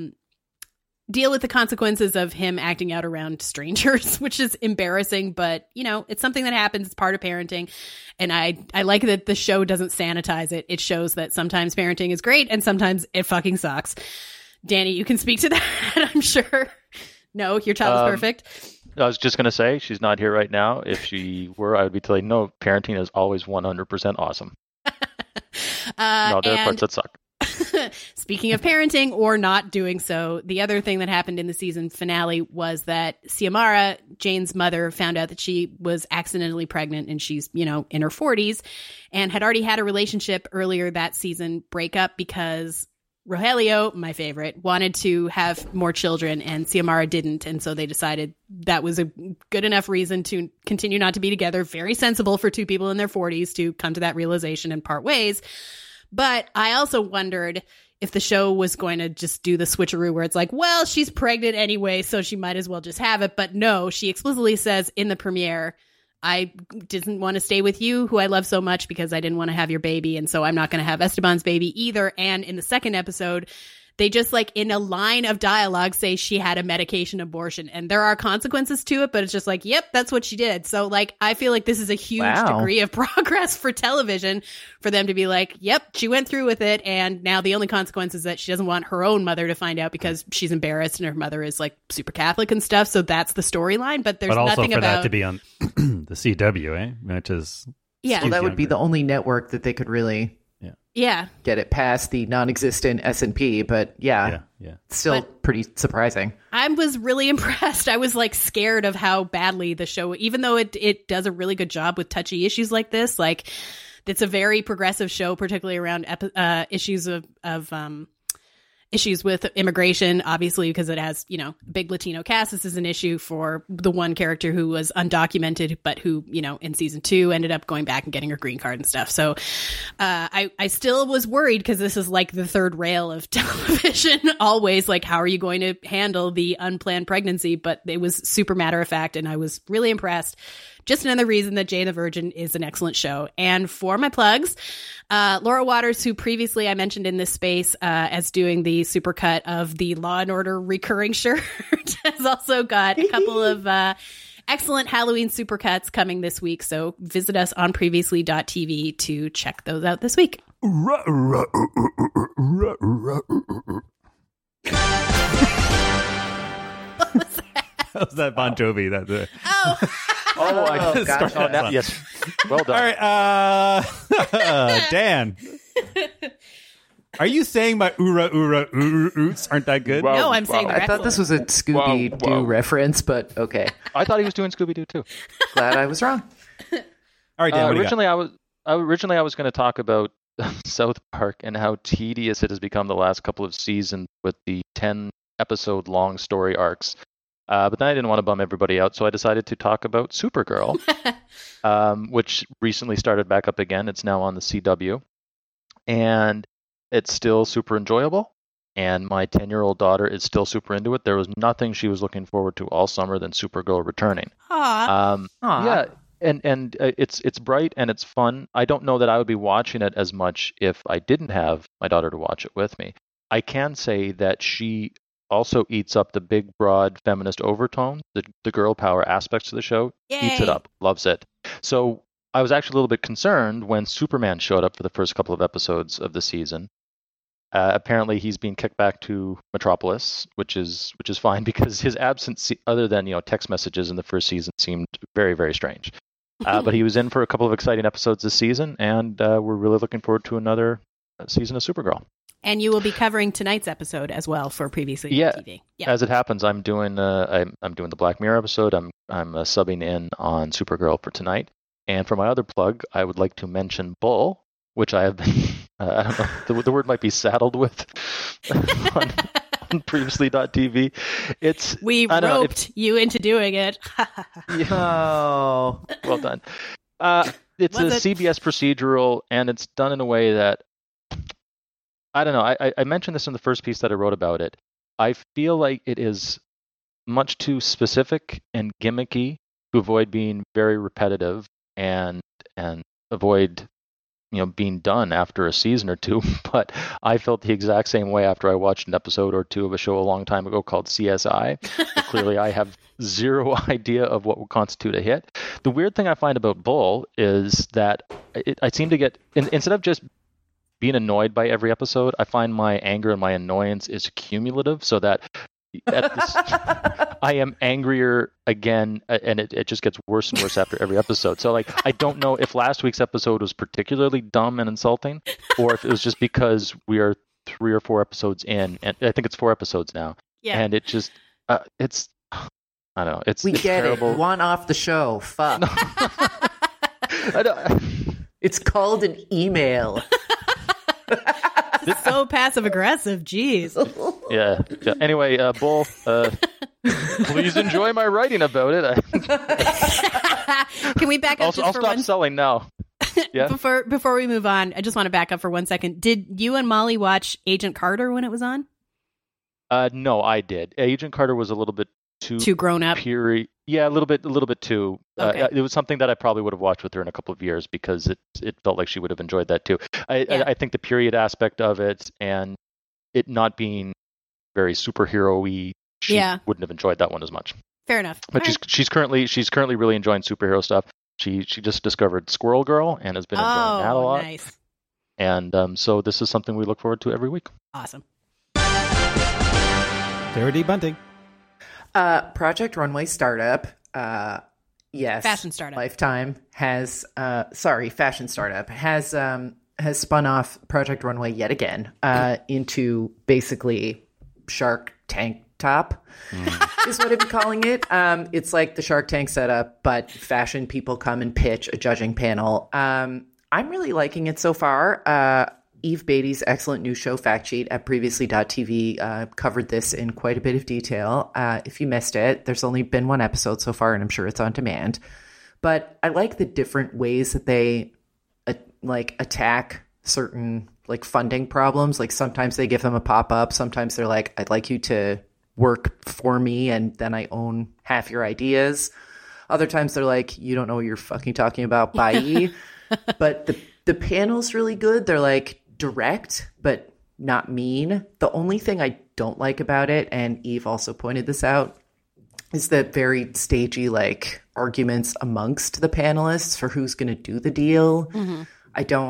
deal with the consequences of him acting out around strangers, which is embarrassing, but it's something that happens. It's part of parenting. And I like that the show doesn't sanitize it. It shows that sometimes parenting is great and sometimes it fucking sucks. Danny, you can speak to that, I'm sure. No, your child is perfect. I was just going to say, she's not here right now. If she were, I would be telling, no, parenting is always 100% awesome. No, there are parts that suck. Speaking of parenting or not doing so, the other thing that happened in the season finale was that Xiomara, Jane's mother, found out that she was accidentally pregnant, and she's, in her 40s, and had already had a relationship earlier that season break up because Rogelio, my favorite, wanted to have more children and Xiomara didn't. And so they decided that was a good enough reason to continue not to be together. Very sensible for two people in their 40s to come to that realization and part ways. But I also wondered if the show was going to just do the switcheroo where it's like, well, she's pregnant anyway, so she might as well just have it. But no, she explicitly says in the premiere, I didn't want to stay with you, who I love so much, because I didn't want to have your baby. And so I'm not going to have Esteban's baby either. And in the second episode, they just in a line of dialogue say she had a medication abortion, and there are consequences to it, but it's just yep, that's what she did. So I feel like this is a huge degree of progress for television for them to be yep, she went through with it. And now the only consequence is that she doesn't want her own mother to find out because she's embarrassed and her mother is super Catholic and stuff. So that's the storyline, but there's also nothing for about that to be on the CW, which is well, that would be the only network that they could really get it past the non-existent S&P, but still pretty surprising. I was really impressed. I was scared of how badly the show, even though it does a really good job with touchy issues like this, it's a very progressive show, particularly around issues of issues with immigration, obviously, because it has, big Latino cast. This is an issue for the one character who was undocumented, but who, in season 2 ended up going back and getting her green card and stuff. So I still was worried because this is the third rail of television. Always how are you going to handle the unplanned pregnancy? But it was super matter of fact, and I was really impressed. Just another reason that Jane the Virgin is an excellent show. And for my plugs, Laura Waters, who previously I mentioned in this space as doing the supercut of the Law & Order recurring shirt, has also got a couple of excellent Halloween supercuts coming this week. So visit us on previously.tv to check those out this week. How's that Bon Jovi? That's it. Oh, I just gotcha. started on that. Yes. Well done. All right, Dan. Are you saying my oots aren't that good? Wow. no, I'm saying they're I thought this was a Scooby-Doo Wow. reference, but okay. I thought he was doing Scooby-Doo too. Glad I was wrong. All right, Dan. What do you got? Originally I was going to talk about South Park and how tedious it has become the last couple of seasons with the 10-episode long story arcs. But then I didn't want to bum everybody out, so I decided to talk about Supergirl, which recently started back up again. It's now on the CW, and it's still super enjoyable. And my 10-year-old daughter is still super into it. There was nothing she was looking forward to all summer than Supergirl returning. Aw. Yeah, and it's bright and it's fun. I don't know that I would be watching it as much if I didn't have my daughter to watch it with me. I can say that she also eats up the big, broad feminist overtone, the girl power aspects of the show. Eats it Yay. up, loves it. So I was actually a little bit concerned when Superman showed up for the first couple of episodes of the season. Apparently, he's being kicked back to Metropolis, which is fine because his absence, other than text messages in the first season, seemed very, very strange. But he was in for a couple of exciting episodes this season, and we're really looking forward to another season of Supergirl. And you will be covering tonight's episode as well for Previously on TV. Yeah. As it happens, I'm doing I'm doing the Black Mirror episode. I'm subbing in on Supergirl for tonight. And for my other plug, I would like to mention Bull, which I have been I don't know, the word might be saddled with on Previously.tv. We roped you into doing it. Oh. Well done. It's Was a it? CBS procedural, and it's done in a way that I don't know. I mentioned this in the first piece that I wrote about it. I feel like it is much too specific and gimmicky to avoid being very repetitive and avoid being done after a season or two. But I felt the exact same way after I watched an episode or two of a show a long time ago called CSI. Clearly, I have zero idea of what would constitute a hit. The weird thing I find about Bull is that I seem to get instead of just being annoyed by every episode, I find my anger and my annoyance is cumulative, so that I am angrier again, and it just gets worse and worse after every episode. So I don't know if last week's episode was particularly dumb and insulting, or if it was just because we are 3 or 4 episodes in, and I think it's 4 episodes now. Yeah. And it just it's I don't know. We it's get terrible. it. One off the show. Fuck. I don't, It's called an email. It's so passive aggressive. Jeez. yeah. Anyway, Bull, please enjoy my writing about it. Can we back up I'll just for stop one selling now. Yeah. before we move on? I just want to back up for 1 second. Did you and Molly watch Agent Carter when it was on? No, I did. Agent Carter was a little bit Too grown up. Yeah, a little bit too. Okay. It was something that I probably would have watched with her in a couple of years because it felt like she would have enjoyed that too. I think the period aspect of it and it not being very superhero-y, she wouldn't have enjoyed that one as much. Fair enough. But All right. she's currently really enjoying superhero stuff. She just discovered Squirrel Girl and has been enjoying that a lot. Nice. And so this is something we look forward to every week. Awesome. Sarah D. Bunting. Project Runway Startup. Yes. Fashion startup. Lifetime has Fashion Startup has spun off Project Runway yet again into basically Shark Tank Top is what I've been calling it. It's like the Shark Tank setup, but fashion people come and pitch a judging panel. I'm really liking it so far. Eve Beatty's excellent new show fact sheet at previously.tv covered this in quite a bit of detail. If you missed it, there's only been 1 episode so far, and I'm sure it's on demand. But I like the different ways that they attack certain funding problems. Like sometimes they give them a pop-up. Sometimes they're like, I'd like you to work for me, and then I own half your ideas. Other times they're like, you don't know what you're fucking talking about, bye. But the panel's really good. They're like direct, but not mean. The only thing I don't like about it, and Eve also pointed this out, is the very stagey arguments amongst the panelists for who's going to do the deal. Mm-hmm. I don't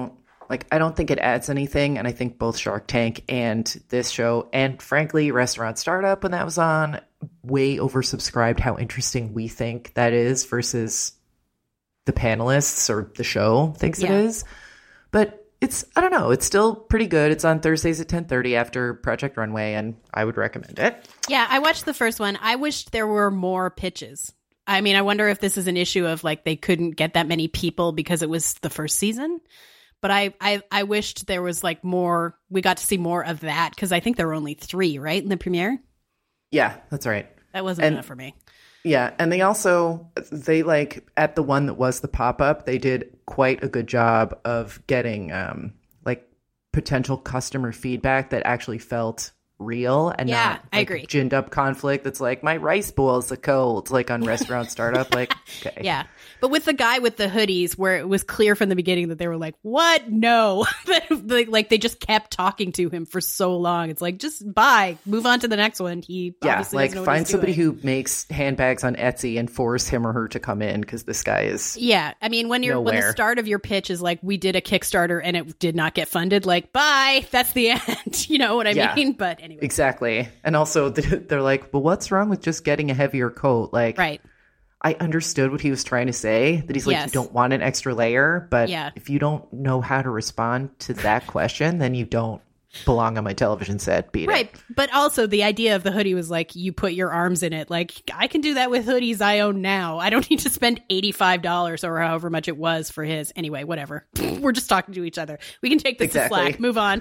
Like, I don't think it adds anything, and I think both Shark Tank and this show, and frankly, Restaurant Startup, when that was on, way oversubscribed how interesting we think that is versus the panelists or the show thinks it is. But I don't know, it's still pretty good. It's on Thursdays at 10:30 after Project Runway, and I would recommend it. Yeah, I watched the first one. I wished there were more pitches. I mean, I wonder if this is an issue of like they couldn't get that many people because it was the first season. But I wished there was like more, we got to see more of that, because I think there were only 3, right, in the premiere? Yeah, that's right. That wasn't enough for me. Yeah, and they like, at the one that was the pop-up, they did quite a good job of getting like potential customer feedback that actually felt real and not I agree. ginned up conflict that's like, my rice bowl is a cold, like on Restaurant Startup. Like, okay. Yeah. But with the guy with the hoodies, where it was clear from the beginning that they were like, what? No. Like they just kept talking to him for so long. It's like, just bye. Move on to the next one. He obviously like doesn't know what find he's somebody doing. who makes handbags on Etsy and force him or her to come in, because this guy is Yeah. I mean, when the start of your pitch is like, we did a Kickstarter and it did not get funded, like, bye. That's the end. You know what I mean? But anyway. Exactly. And also they're like, well, what's wrong with just getting a heavier coat? Like, right. I understood what he was trying to say, that he's like, you don't want an extra layer, but if you don't know how to respond to that question, then you don't belong on my television set. Beat it. But also the idea of the hoodie was like, you put your arms in it. Like, I can do that with hoodies I own now. I don't need to spend $85 or however much it was for his. Anyway, whatever. We're just talking to each other. We can take this to Slack. Move on.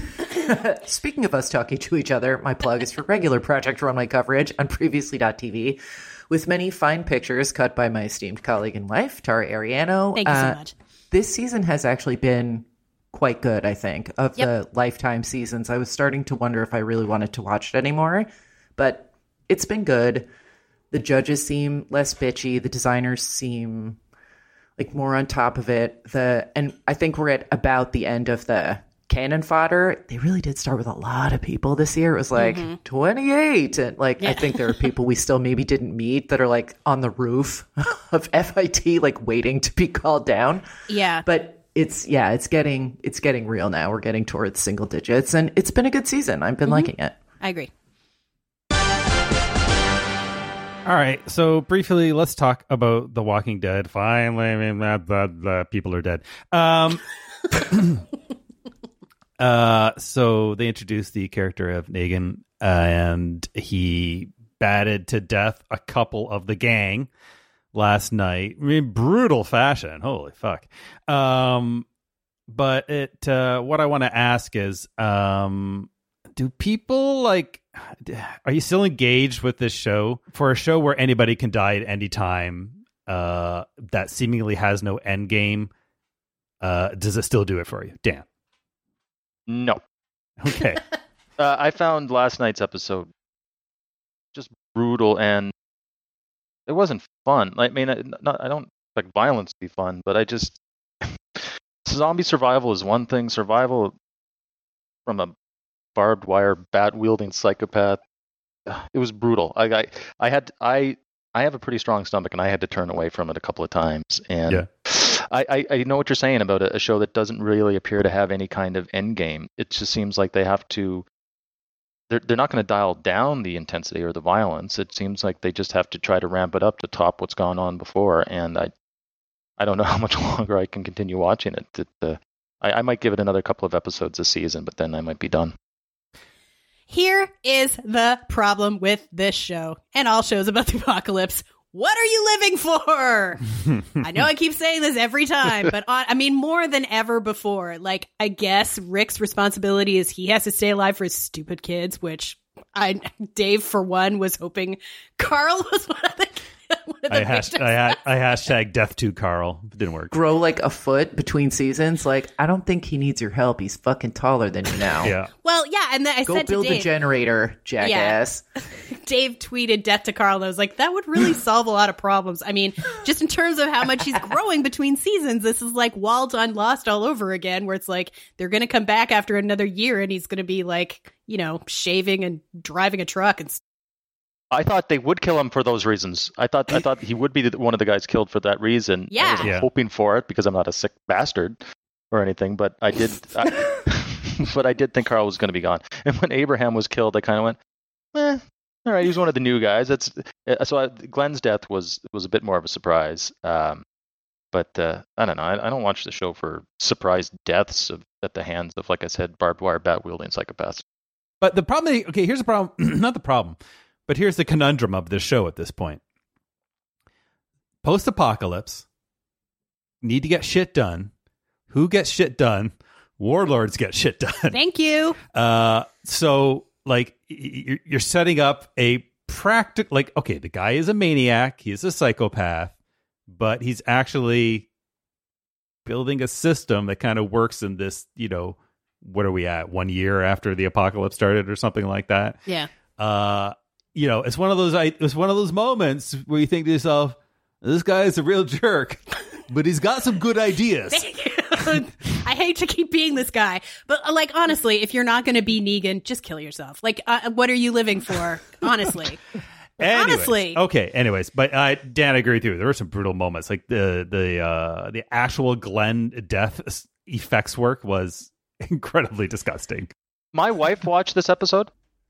Speaking of us talking to each other, my plug is for regular Project Runway coverage on Previously.tv, with many fine pictures cut by my esteemed colleague and wife, Tara Ariano. Thank you so much. This season has actually been quite good, I think, of the Lifetime seasons. I was starting to wonder if I really wanted to watch it anymore, but it's been good. The judges seem less bitchy. The designers seem like more on top of it. And I think we're at about the end of the cannon fodder. They really did start with a lot of people this year. It was like 28. And like, I think there are people we still maybe didn't meet that are like on the roof of FIT, like waiting to be called down. Yeah. But it's getting real now. We're getting towards single digits, and it's been a good season. I've been liking it. I agree. All right, so briefly, let's talk about The Walking Dead. Finally, I mean, the people are dead. So they introduced the character of Negan, and he batted to death a couple of the gang last night. I mean, brutal fashion. Holy fuck. But what I want to ask is, do people like, are you still engaged with this show? For a show where anybody can die at any time, that seemingly has no end game, does it still do it for you? Dan? No. Okay. I found last night's episode just brutal, and it wasn't fun. I mean, I don't expect violence to be fun, but I just zombie survival is one thing. Survival from a barbed wire bat wielding psychopath, it was brutal. I have a pretty strong stomach, and I had to turn away from it a couple of times. And I know what you're saying about a show that doesn't really appear to have any kind of end game. It just seems like they have to. They're not going to dial down the intensity or the violence. It seems like they just have to try to ramp it up to top what's gone on before. And I don't know how much longer I can continue watching it. I might give it another couple of episodes this season, but then I might be done. Here is the problem with this show and all shows about the apocalypse. What are you living for? I know I keep saying this every time, but more than ever before. Like, I guess Rick's responsibility is he has to stay alive for his stupid kids, which Dave, for one, was hoping Carl was one of the I hashtag death to Carl. It didn't work. Grow like a foot between seasons. Like, I don't think he needs your help. He's fucking taller than you now. Yeah. Well, yeah, and I Go said to build Dave, a generator, jackass. Yeah. Dave tweeted death to Carl, and I was like, that would really solve a lot of problems. I mean, just in terms of how much he's growing between seasons, this is like Walt on Lost all over again, where it's like they're going to come back after another year, and he's going to be like, shaving and driving a truck and I thought they would kill him for those reasons. I thought he would be one of the guys killed for that reason. Yeah. I was hoping for it because I'm not a sick bastard. or anything, but I did. But I did think Carl was going to be gone. And when Abraham was killed, I kind of went, all right, he was one of the new guys. Glenn's death was a bit more of a surprise. But I don't know. I don't watch the show for surprise deaths at the hands of, like I said, barbed wire, bat wielding psychopaths. But the problem, okay, here's the problem. Not the problem, but here's the conundrum of this show at this point. Post-apocalypse, need to get shit done. Who gets shit done? Warlords get shit done. Thank you. So, like, you're setting up a practical, like, okay, the guy is a maniac. He's a psychopath, but he's actually building a system that kind of works in this, what are we at? 1 year after the apocalypse started or something like that. Yeah. It's one of those moments where you think to yourself, this guy is a real jerk, but he's got some good ideas. I hate to keep being this guy, but like, honestly, if you're not going to be Negan, just kill yourself. Like, what are you living for? Honestly. Anyways, but Dan, I agree with you. There were some brutal moments. Like the actual Glenn death effects work was incredibly disgusting. My wife watched this episode.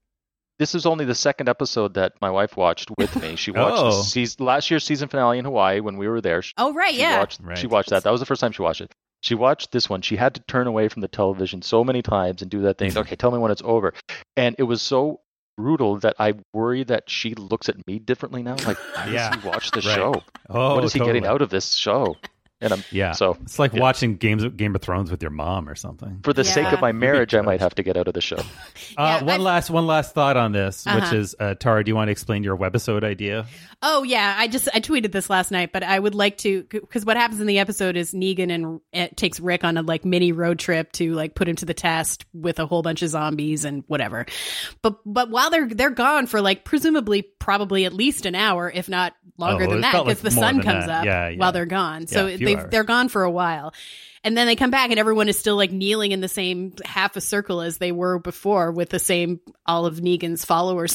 This is only the second episode that my wife watched with me. She watched last year's season finale in Hawaii when we were there. She watched that. That was the first time she watched it. She watched this one. She had to turn away from the television so many times and do that thing. Okay, tell me when it's over. And it was so brutal that I worry that she looks at me differently now. Like, why does he watch the show? What is he getting out of this show? And so it's like watching Game of Thrones with your mom or something. For the sake of my marriage, I might have to get out of the show. One last thought on this, which is, Tara, do you want to explain your webisode idea? Oh yeah, I tweeted this last night, but I would like to, because what happens in the episode is Negan and it takes Rick on a like mini road trip to like put him to the test with a whole bunch of zombies and whatever. But while they're gone for like presumably probably at least an hour, if not longer than that, because the sun comes up while they're gone. So they're gone for a while. And then they come back and everyone is still like kneeling in the same half a circle as they were before, with the same, all of Negan's followers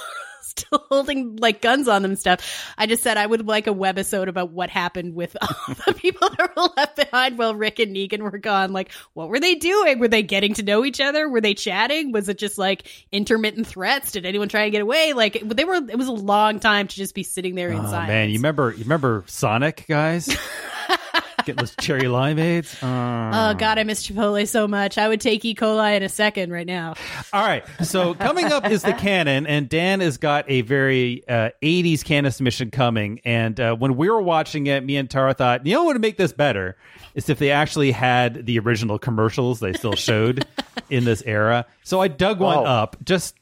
still holding like guns on them and stuff. I just said I would like a webisode about what happened with all the people that were left behind while Rick and Negan were gone. Like, what were they doing? Were they getting to know each other? Were they chatting? Was it just like intermittent threats? Did anyone try to get away? Like, it was a long time to just be sitting there in silence. Man, you remember Sonic, guys? Getting those cherry limeades. Oh God, I miss Chipotle so much. I would take E. coli in a second right now. All right, so coming up is the canon, and Dan has got a very 80s canon submission coming. And when we were watching it, me and Tara thought, what would make this better is if they actually had the original commercials they still showed in this era. So I dug one up just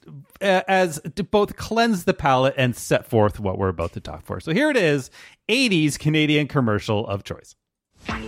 as to both cleanse the palate and set forth what we're about to talk for. So here it is, 80s Canadian commercial of choice. When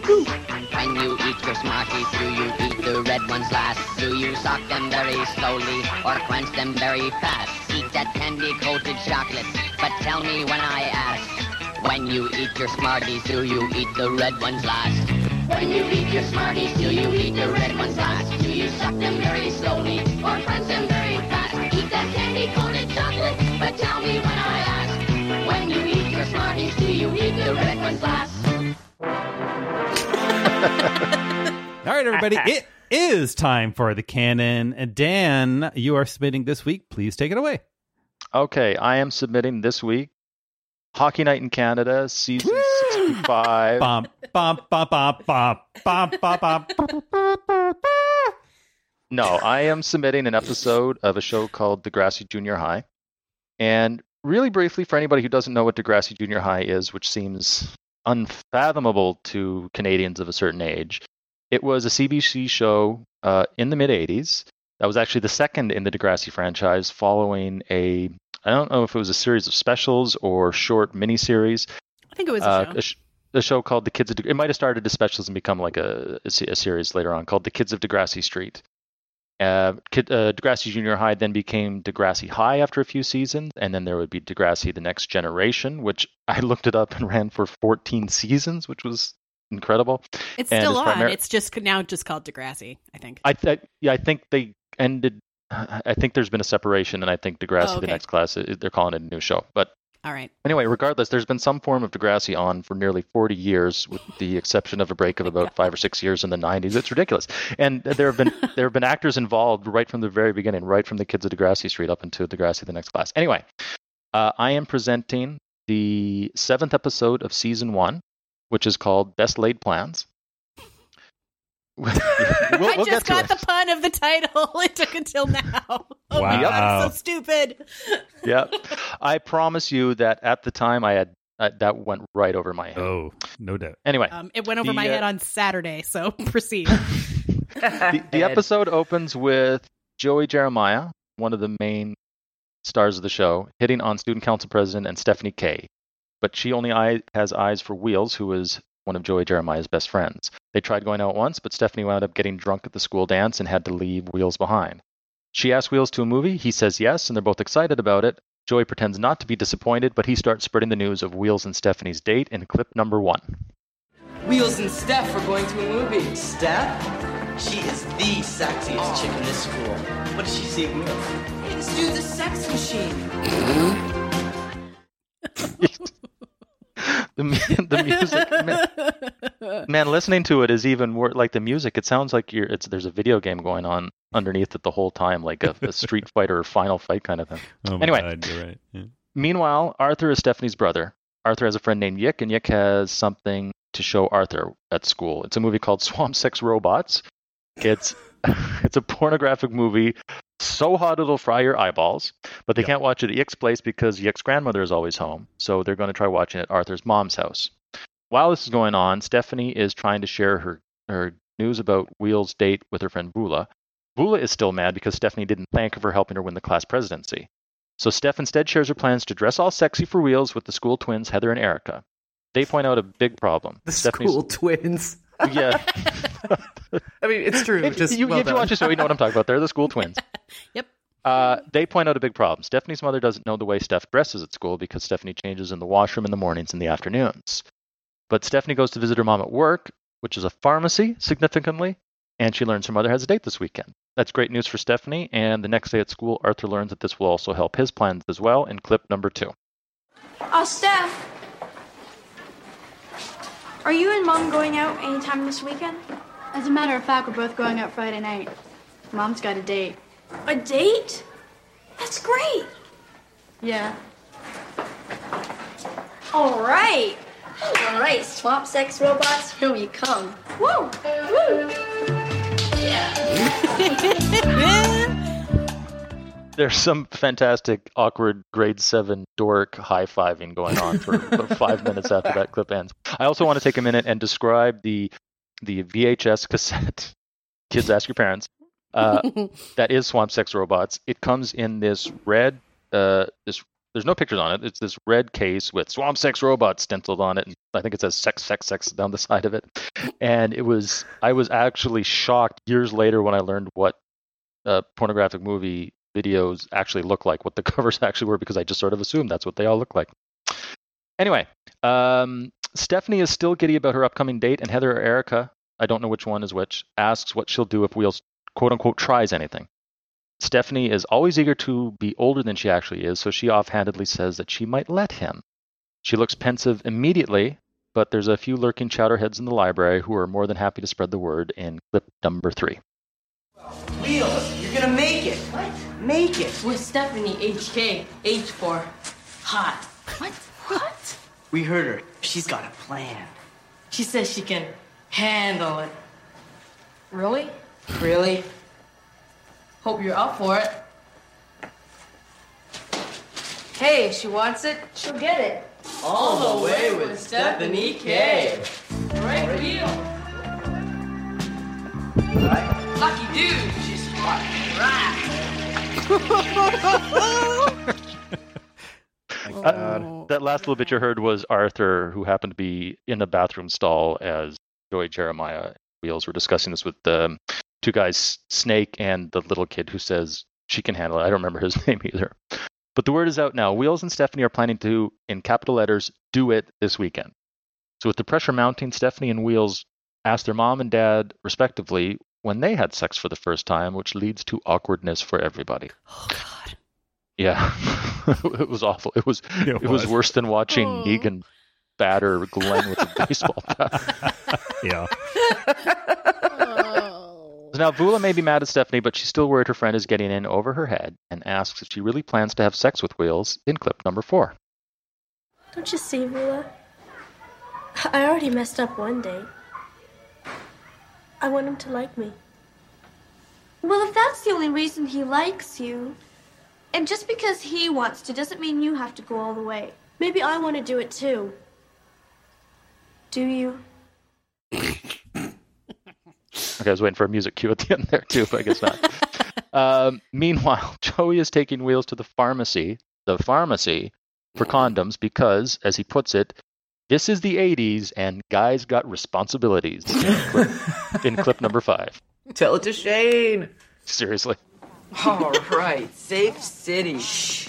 you eat your Smarties, do you eat the red ones last? Do you suck them very slowly or crunch them very fast? Eat that candy-coated chocolate, but tell me when I ask. When you eat your Smarties, do you eat the red ones last? When you eat your Smarties, do you eat the red ones last? Do you suck them very slowly or crunch them very fast? Eat that candy-coated chocolate, but tell me when I ask. When you eat your Smarties, do you eat the red ones last? All right, everybody, it is time for the canon. And Dan, you are submitting this week. Please take it away. Okay, I am submitting this week Hockey Night in Canada, season 65. Bum, bum, bum, bum, bum, bum, bum, bum. No, I am submitting an episode of a show called Degrassi Junior High. And really briefly, for anybody who doesn't know what Degrassi Junior High is, which seems unfathomable to Canadians of a certain age, it was a CBC show in the mid-'80s. That was actually the second in the Degrassi franchise, following I don't know if it was a series of specials or short miniseries. I think it was a show. A show called The Kids of It might have started as specials and become like a series later on called The Kids of Degrassi Street. Degrassi Junior High then became Degrassi High after a few seasons, and then there would be Degrassi The Next Generation, which I looked it up and ran for 14 seasons, which was incredible. It's still on. It's just now called Degrassi, I think. I think they ended. I think there's been a separation, and I think Degrassi The Next Class, they're calling it a new show. But All right. Anyway, regardless, there's been some form of Degrassi on for nearly 40 years, with the exception of a break of about 5 or 6 years in the 90s. It's ridiculous. And there have been actors involved right from the very beginning, right from the kids of Degrassi Street up into Degrassi: The Next Class. Anyway, I am presenting the 7th episode of season 1, which is called Best Laid Plans. I just got the pun of the title. It took until now. Oh my God, it's so stupid. Yeah. I promise you that at the time I had that went right over my head. Oh, no doubt. Anyway. It went over my head on Saturday, so proceed. The episode opens with Joey Jeremiah, one of the main stars of the show, hitting on student council president and Stephanie Kay. But she only has eyes for Wheels, who is one of Joey Jeremiah's best friends. They tried going out once, but Stephanie wound up getting drunk at the school dance and had to leave Wheels behind. She asks Wheels to a movie. He says yes, and they're both excited about it. Joey pretends not to be disappointed, but he starts spreading the news of Wheels and Stephanie's date in clip number 1. Wheels and Steph are going to a movie. Steph? She is the sexiest chick in this school. What did she see at Wheels? Hey, this dude's a sex machine. The music, man, listening to it is even more like the music. It sounds like there's a video game going on underneath it the whole time, like a Street Fighter or Final Fight kind of thing. Oh my anyway, God, you're right. Yeah. Meanwhile, Arthur is Stephanie's brother. Arthur has a friend named Yick, and Yick has something to show Arthur at school. It's a movie called Swamp Sex Robots. It's a pornographic movie so hot it'll fry your eyeballs, but they can't watch it at Yick's place because Yick's grandmother is always home, so they're going to try watching it at Arthur's mom's house. While this is going on, Stephanie is trying to share her news about Wheels' date with her friend Bula. Bula is still mad because Stephanie didn't thank her for helping her win the class presidency. So Steph instead shares her plans to dress all sexy for Wheels with the school twins Heather and Erica. They point out a big problem. The school twins. Yeah. I mean, it's true. If you watch the show, you know what I'm talking about. They're the school twins. Yep. They point out a big problem. Stephanie's mother doesn't know the way Steph dresses at school because Stephanie changes in the washroom in the mornings and the afternoons. But Stephanie goes to visit her mom at work, which is a pharmacy, significantly, and she learns her mother has a date this weekend. That's great news for Stephanie, and the next day at school, Arthur learns that this will also help his plans as well in clip number 2. Steph, are you and Mom going out anytime this weekend? As a matter of fact, we're both going out Friday night. Mom's got a date. A date? That's great. Yeah. All right. All right, Swamp Sex Robots, here we come. Woo! Woo! There's some fantastic, awkward grade 7 dork high-fiving going on for about 5 minutes after that clip ends. I also want to take a minute and describe the VHS cassette. Kids, ask your parents. That is Swamp Sex Robots. It comes in this red, there's no pictures on it. It's this red case with Swamp Sex Robots stenciled on it. And I think it says sex, sex, sex down the side of it. And I was actually shocked years later when I learned what pornographic movie videos actually look like, what the covers actually were, because I just sort of assumed that's what they all look like. Anyway, Stephanie is still giddy about her upcoming date, and Heather or Erica, I don't know which one is which, asks what she'll do if Wheels quote-unquote tries anything. Stephanie is always eager to be older than she actually is, so she offhandedly says that she might let him. She looks pensive immediately, but there's a few lurking chowderheads in the library who are more than happy to spread the word in clip number 3. Wheels, you're gonna make it. What? Make it. With Stephanie, HK, H for hot. What? What? We heard her. She's got a plan. She says she can handle it. Really? Really? Hope you're up for it. Hey, if she wants it, she'll get it. All the way with Stephanie K. Right, Wheel. Right? Lucky dude, she's hot. That last little bit you heard was Arthur, who happened to be in the bathroom stall as Joey Jeremiah and Wheels were discussing this with the two guys, Snake and the little kid who says she can handle it. I don't remember his name either. But the word is out now. Wheels and Stephanie are planning to, in capital letters, do it this weekend. So with the pressure mounting, Stephanie and Wheels ask their mom and dad, respectively, when they had sex for the first time, which leads to awkwardness for everybody. Oh, God. Yeah, it was awful. It was worse than watching Negan batter Glenn with a baseball bat. Yeah. So now Vula may be mad at Stephanie, but she's still worried her friend is getting in over her head and asks if she really plans to have sex with Wheels in clip number 4. Don't you see, Vula? I already messed up one day. I want him to like me. Well, if that's the only reason he likes you, and just because he wants to doesn't mean you have to go all the way. Maybe I want to do it too. Do you? Okay, I was waiting for a music cue at the end there too, but I guess not. Meanwhile, Joey is taking Wheels to the pharmacy for condoms because, as he puts it, this is the 80s and guys got responsibilities. In clip number 5. Tell it to Shane. Seriously. All right, Safe City. Shh.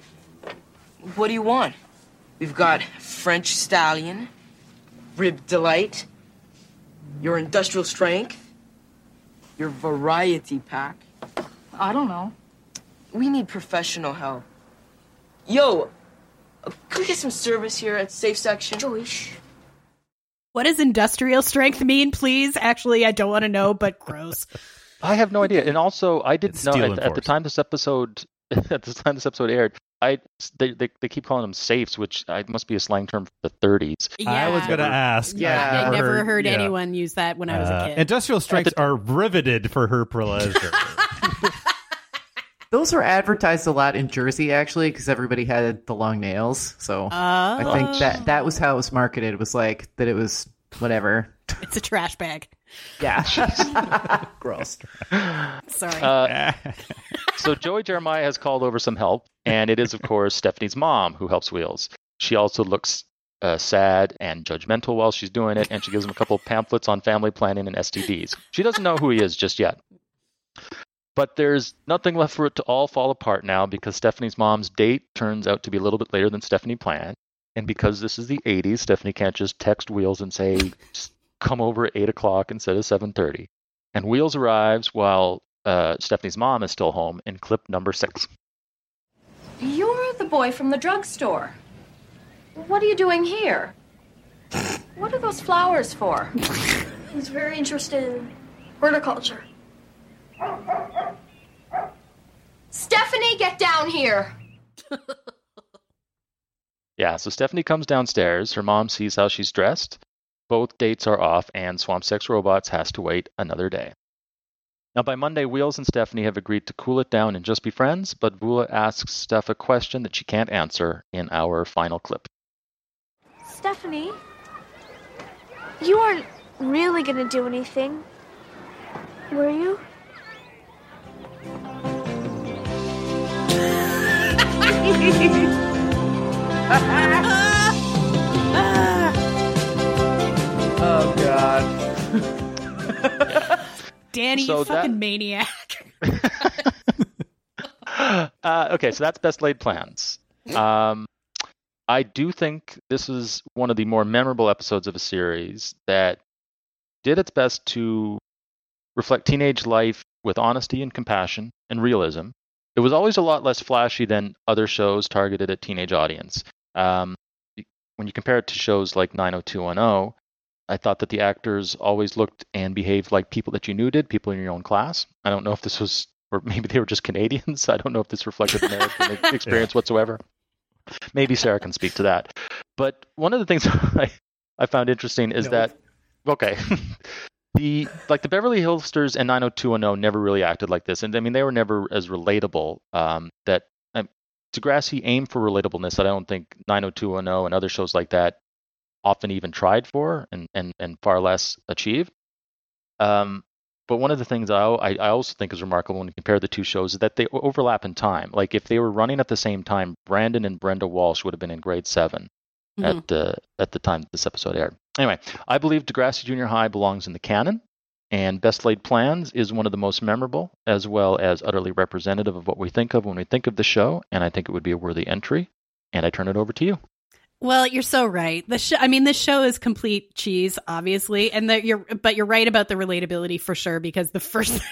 What do you want? We've got French Stallion, Rib Delight, your Industrial Strength, your Variety Pack. I don't know. We need professional help. Yo, can we get some service here at Safe Section? Joyce. What does industrial strength mean, please? Actually, I don't want to know, but gross. I have no idea. And also, I didn't know at the time this episode aired, they keep calling them safes, which must be a slang term for the 30s. Yeah. I was going to ask. Yeah, I never heard anyone use that when I was a kid. Industrial strengths are riveted for her pleasure. Those were advertised a lot in Jersey, actually, because everybody had the long nails. So I think that was how it was marketed. It was like that it was whatever. It's a trash bag. Yeah. Gross. Sorry. So Joey Jeremiah has called over some help, and it is, of course, Stephanie's mom who helps Wheels. She also looks sad and judgmental while she's doing it, and she gives him a couple of pamphlets on family planning and STDs. She doesn't know who he is just yet. But there's nothing left for it to all fall apart now because Stephanie's mom's date turns out to be a little bit later than Stephanie planned. And because this is the 80s, Stephanie can't just text Wheels and say, come over at 8 o'clock instead of 7:30. And Wheels arrives while Stephanie's mom is still home in clip number 6. You're the boy from the drugstore. What are you doing here? What are those flowers for? He's very interested in horticulture. Stephanie, get down here! Yeah, so Stephanie comes downstairs. Her mom sees how she's dressed. Both dates are off, and Swamp Sex Robots has to wait another day. Now, by Monday, Wheels and Stephanie have agreed to cool it down and just be friends, but Vula asks Steph a question that she can't answer in our final clip. Stephanie, you aren't really going to do anything, were you? Oh, God. Danny, So you fucking maniac. Okay, so that's Best Laid Plans. I do think this is one of the more memorable episodes of a series that did its best to reflect teenage life with honesty and compassion and realism. It was always a lot less flashy than other shows targeted at teenage audience. When you compare it to shows like 90210, I thought that the actors always looked and behaved like people that you knew did, people in your own class. I don't know if this was, or maybe they were just Canadians. I don't know if this reflected American experience whatsoever. Maybe Sarah can speak to that. But one of the things I found interesting is that, okay, the Beverly Hillsters and 90210 never really acted like this. And I mean, they were never as relatable that Degrassi aimed for relatableness that I don't think 90210 and other shows like that often even tried for and far less achieved. But one of the things I also think is remarkable when you compare the two shows is that they overlap in time. Like if they were running at the same time, Brandon and Brenda Walsh would have been in grade 7 at the time this episode aired. Anyway, I believe Degrassi Junior High belongs in the canon, and Best Laid Plans is one of the most memorable, as well as utterly representative of what we think of when we think of the show, and I think it would be a worthy entry. And I turn it over to you. Well, you're so right. This show is complete cheese, obviously, and you're right about the relatability for sure. Because the first thing I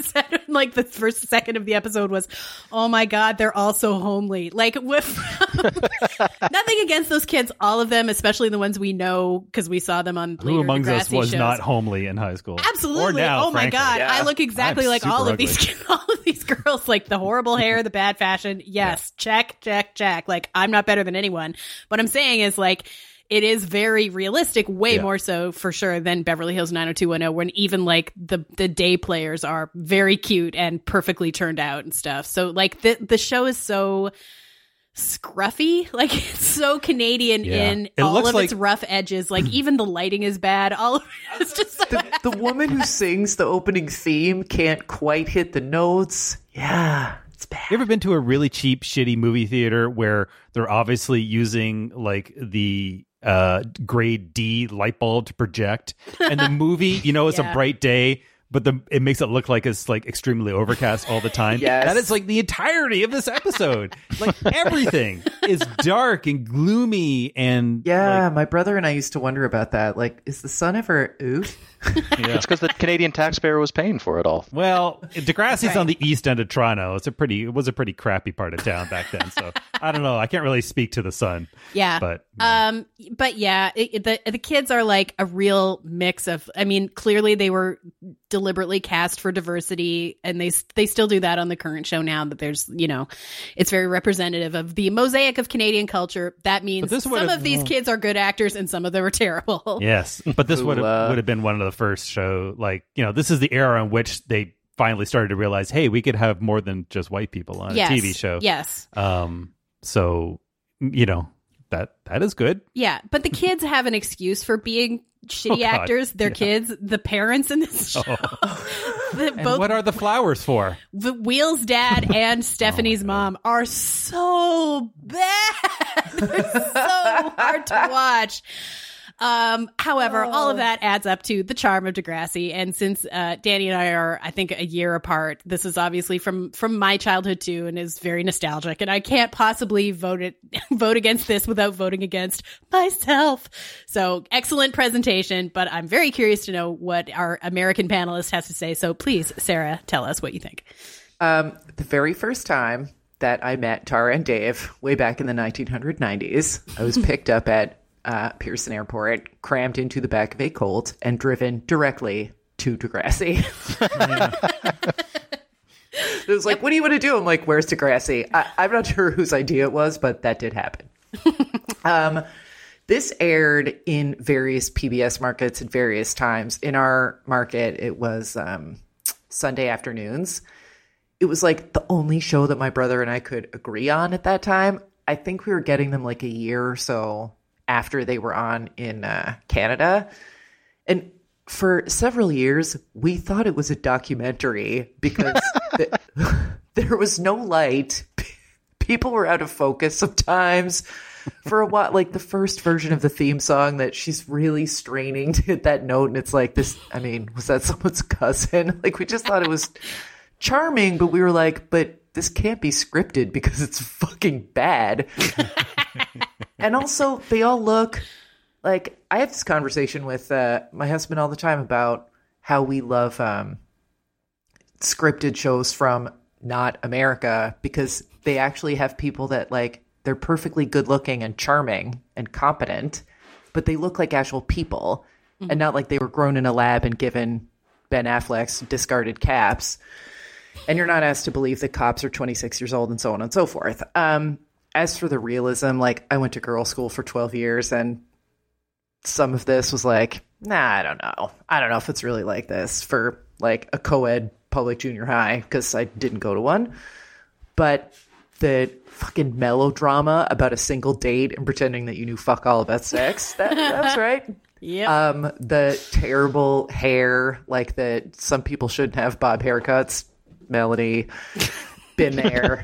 said in like the first second of the episode was, oh my God, they're all so homely. Like with nothing against those kids, all of them, especially the ones we know because we saw them on later Who among us Degrassi was shows. not homely in high school? Absolutely. Or now, oh my frankly. God. Yeah. I look exactly I'm like super all of ugly. these girls, like the horrible hair, the bad fashion. Yes. Check. Like I'm not better than anyone. What I'm saying is like, it is very realistic, way more so for sure than Beverly Hills 90210, when even like the day players are very cute and perfectly turned out and stuff. So like the show is so scruffy, like it's so Canadian in It all looks of like- its rough edges. Like even the lighting is bad. All of it's just so The woman who sings the opening theme can't quite hit the notes. Yeah, it's bad. You ever been to a really cheap, shitty movie theater where they're obviously using like the grade D light bulb to project, and the movie, it's a bright day, but it makes it look like it's like extremely overcast all the time. Yes. That is like the entirety of this episode. Like everything is dark and gloomy and My brother and I used to wonder about that. Like, is the sun ever out? It's because the Canadian taxpayer was paying for it all. Well, Degrassi's on the east end of Toronto. It was a pretty crappy part of town back then. So I don't know. I can't really speak to the sun. yeah. But yeah, the kids are like a real mix of. I mean, clearly they were deliberately cast for diversity, and they still do that on the current show now. That there's, it's very representative of the mosaic of Canadian culture. That means some of these kids are good actors, and some of them are terrible. yes, but this would have been one of the first show. Like, this is the era in which they finally started to realize, hey, we could have more than just white people on a TV show. Yes. So that is good. Yeah, but the kids have an excuse for being shitty God. actors. They're kids. The parents in this show. And what are the flowers for? The Wheels' dad and Stephanie's mom are so bad. They're so hard to watch. However, all of that adds up to the charm of Degrassi. And since Danny and I are, I think, a year apart, this is obviously from my childhood too, and is very nostalgic. And I can't possibly vote against this without voting against myself. So excellent presentation, but I'm very curious to know what our American panelist has to say. So please, Sarah, tell us what you think. The very first time that I met Tara and Dave, way back in the 1990s, I was picked up at Pearson Airport, crammed into the back of a Colt, and driven directly to Degrassi. It was like, what do you want to do? I'm like, where's Degrassi? I'm not sure whose idea it was, but that did happen. This aired in various PBS markets at various times. In our market, it was Sunday afternoons. It was like the only show that my brother and I could agree on at that time. I think we were getting them like a year or so after they were on in Canada. And for several years, we thought it was a documentary because there was no light. People were out of focus sometimes. For a while, like the first version of the theme song, that she's really straining to hit that note, and it's like this, was that someone's cousin? Like, we just thought it was charming, but we were like, but this can't be scripted because it's fucking bad. And also, they all look like, I have this conversation with my husband all the time about how we love scripted shows from not America, because they actually have people that, like, they're perfectly good looking and charming and competent, but they look like actual people and not like they were grown in a lab and given Ben Affleck's discarded caps. And you're not asked to believe that cops are 26 years old and so on and so forth. As for the realism, like, I went to girls' school for 12 years, and some of this was like, I don't know. I don't know if it's really like this for like a co-ed public junior high, because I didn't go to one. But the fucking melodrama about a single date and pretending that you knew fuck all about sex, that's right. Yeah. The terrible hair, like that some people shouldn't have bob haircuts. Melody, been there.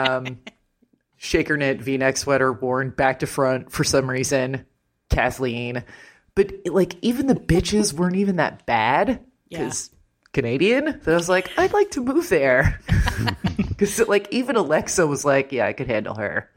Shaker knit V-neck sweater worn back to front for some reason. Kathleen. But like, even the bitches weren't even that bad. Because Canadian. That I was like, I'd like to move there. Because like, even Alexa was like, yeah, I could handle her.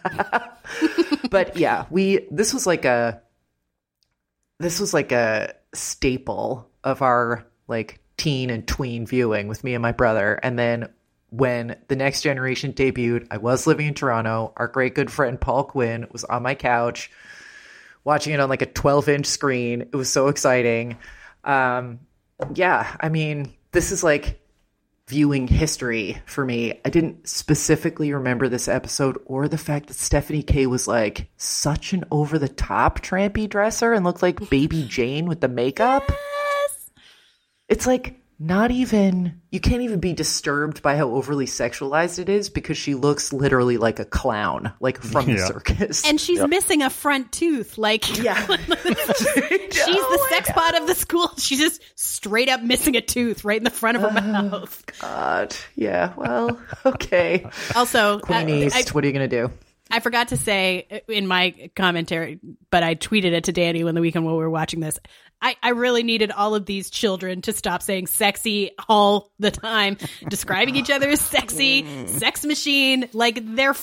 But yeah, this was like a staple of our like teen and tween viewing with me and my brother. And then when The Next Generation debuted, I was living in Toronto. Our great good friend Paul Quinn was on my couch watching it on like a 12-inch screen. It was so exciting. Yeah, I mean, this is like viewing history for me. I didn't specifically remember this episode or the fact that Stephanie K was like such an over-the-top trampy dresser and looked like Baby Jane with the makeup. Yes! It's like not even, you can't even be disturbed by how overly sexualized it is because she looks literally like a clown, like from the circus. And she's missing a front tooth. Like, she's the sex pot of the school. She's just straight up missing a tooth right in the front of her mouth. God. Yeah. Well, okay. Also, Queen East, what are you going to do? I forgot to say in my commentary, but I tweeted it to Danny when the weekend while we were watching this. I really needed all of these children to stop saying sexy all the time, describing each other as sexy, sex machine. Like, they're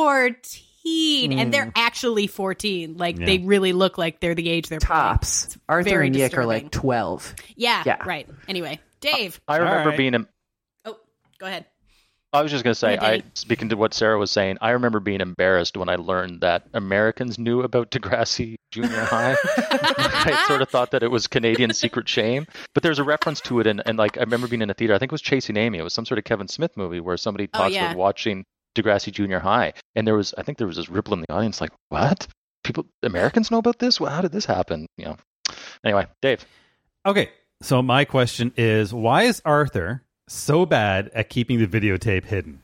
14 and they're actually 14. Like, they really look like they're the age they're tops. Arthur and Yick are like 12. Yeah, right. Anyway, Dave. I remember being Oh, go ahead. I was just going to say, speaking to what Sarah was saying, I remember being embarrassed when I learned that Americans knew about Degrassi Junior High. I sort of thought that it was Canadian secret shame, but there's a reference to it. And like, I remember being in a theater, I think it was Chasing Amy. It was some sort of Kevin Smith movie where somebody talks about watching Degrassi Junior High. And I think there was this ripple in the audience like, what? Americans know about this? Well, how did this happen? You know. Anyway, Dave. Okay. So my question is, why is Arthur so bad at keeping the videotape hidden?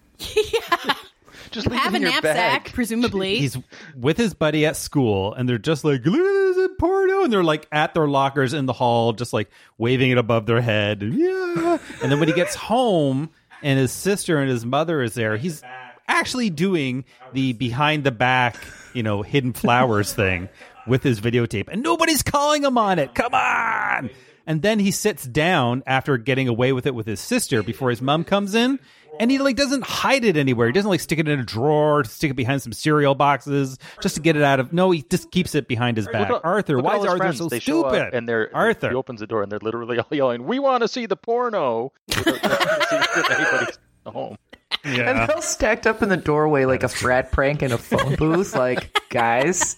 Just have a knapsack, presumably. He's with his buddy at school, and they're just like, look at this porno, and they're like at their lockers in the hall, just like waving it above their head. Yeah. And then when he gets home, and his sister and his mother is there, he's actually doing the behind the back, hidden flowers thing with his videotape, and nobody's calling him on it. Come on! And then he sits down after getting away with it with his sister before his mom comes in, and he like doesn't hide it anywhere. He doesn't like stick it in a drawer, stick it behind some cereal boxes just to get it out of. No, he just keeps it behind his back. Arthur, why is Arthur so stupid? And Arthur he opens the door and they're literally all yelling, "We want to see the porno!" Anybody's home. Yeah. And they're all stacked up in the doorway like a frat prank in a phone booth. Like, guys.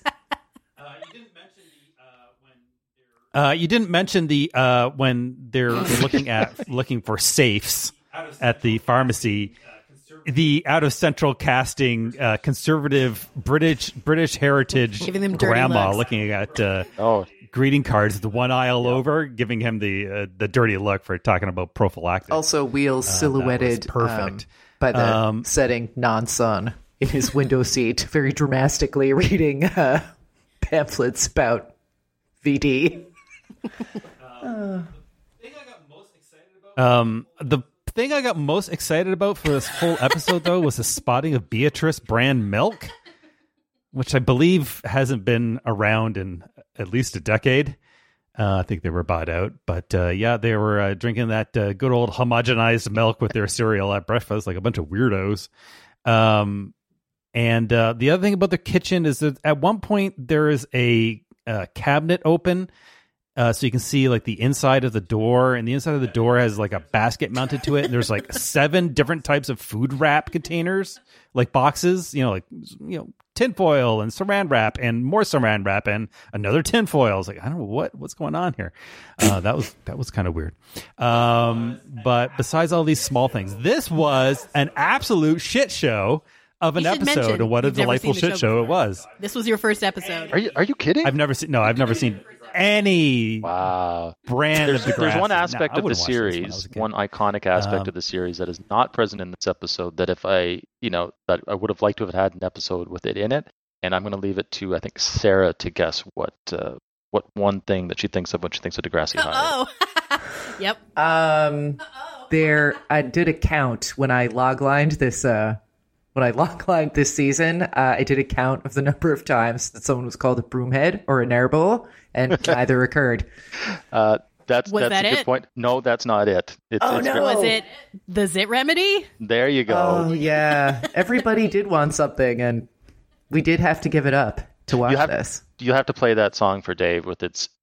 You didn't mention the when they're looking for safes at the pharmacy. The out of central casting conservative British heritage grandma looking at greeting cards, the one aisle over, giving him the dirty look for talking about prophylactic. Also, Wheels silhouetted perfect by the setting non-sun in his window seat, very dramatically reading pamphlets about VD. The thing I got most excited about for this whole episode, though, was the spotting of Beatrice brand milk, which I believe hasn't been around in at least a decade. I think they were bought out, but they were drinking that good old homogenized milk with their cereal at breakfast, like a bunch of weirdos. And the other thing about the kitchen is that at one point there is a cabinet open. So you can see like the inside of the door, and the inside of the door has like a basket mounted to it. And there's like 7 different types of food wrap containers, like boxes, tinfoil and saran wrap and more saran wrap and another tinfoil. I was like, I don't know what's going on here. That was kind of weird. But besides all these small things, this was an absolute shit show of an episode, and what a delightful shit show it was. This was your first episode. Are you kidding? I've never seen any brand of Degrassi. There's one aspect of the series, one iconic aspect of the series that is not present in this episode that that I would have liked to have had an episode with it in it, and I'm going to leave it to, I think, Sarah to guess what one thing that she thinks of when she thinks of Degrassi High. Yep. I did a count when I loglined this. When I loglined this season, I did a count of the number of times that someone was called a broomhead or a narble, and neither occurred. That's a good point. No, that's not it. Was it the Zit Remedy? There you go. Oh, yeah. Everybody did want something, and we did have to give it up to watch this. You have to play that song for Dave with its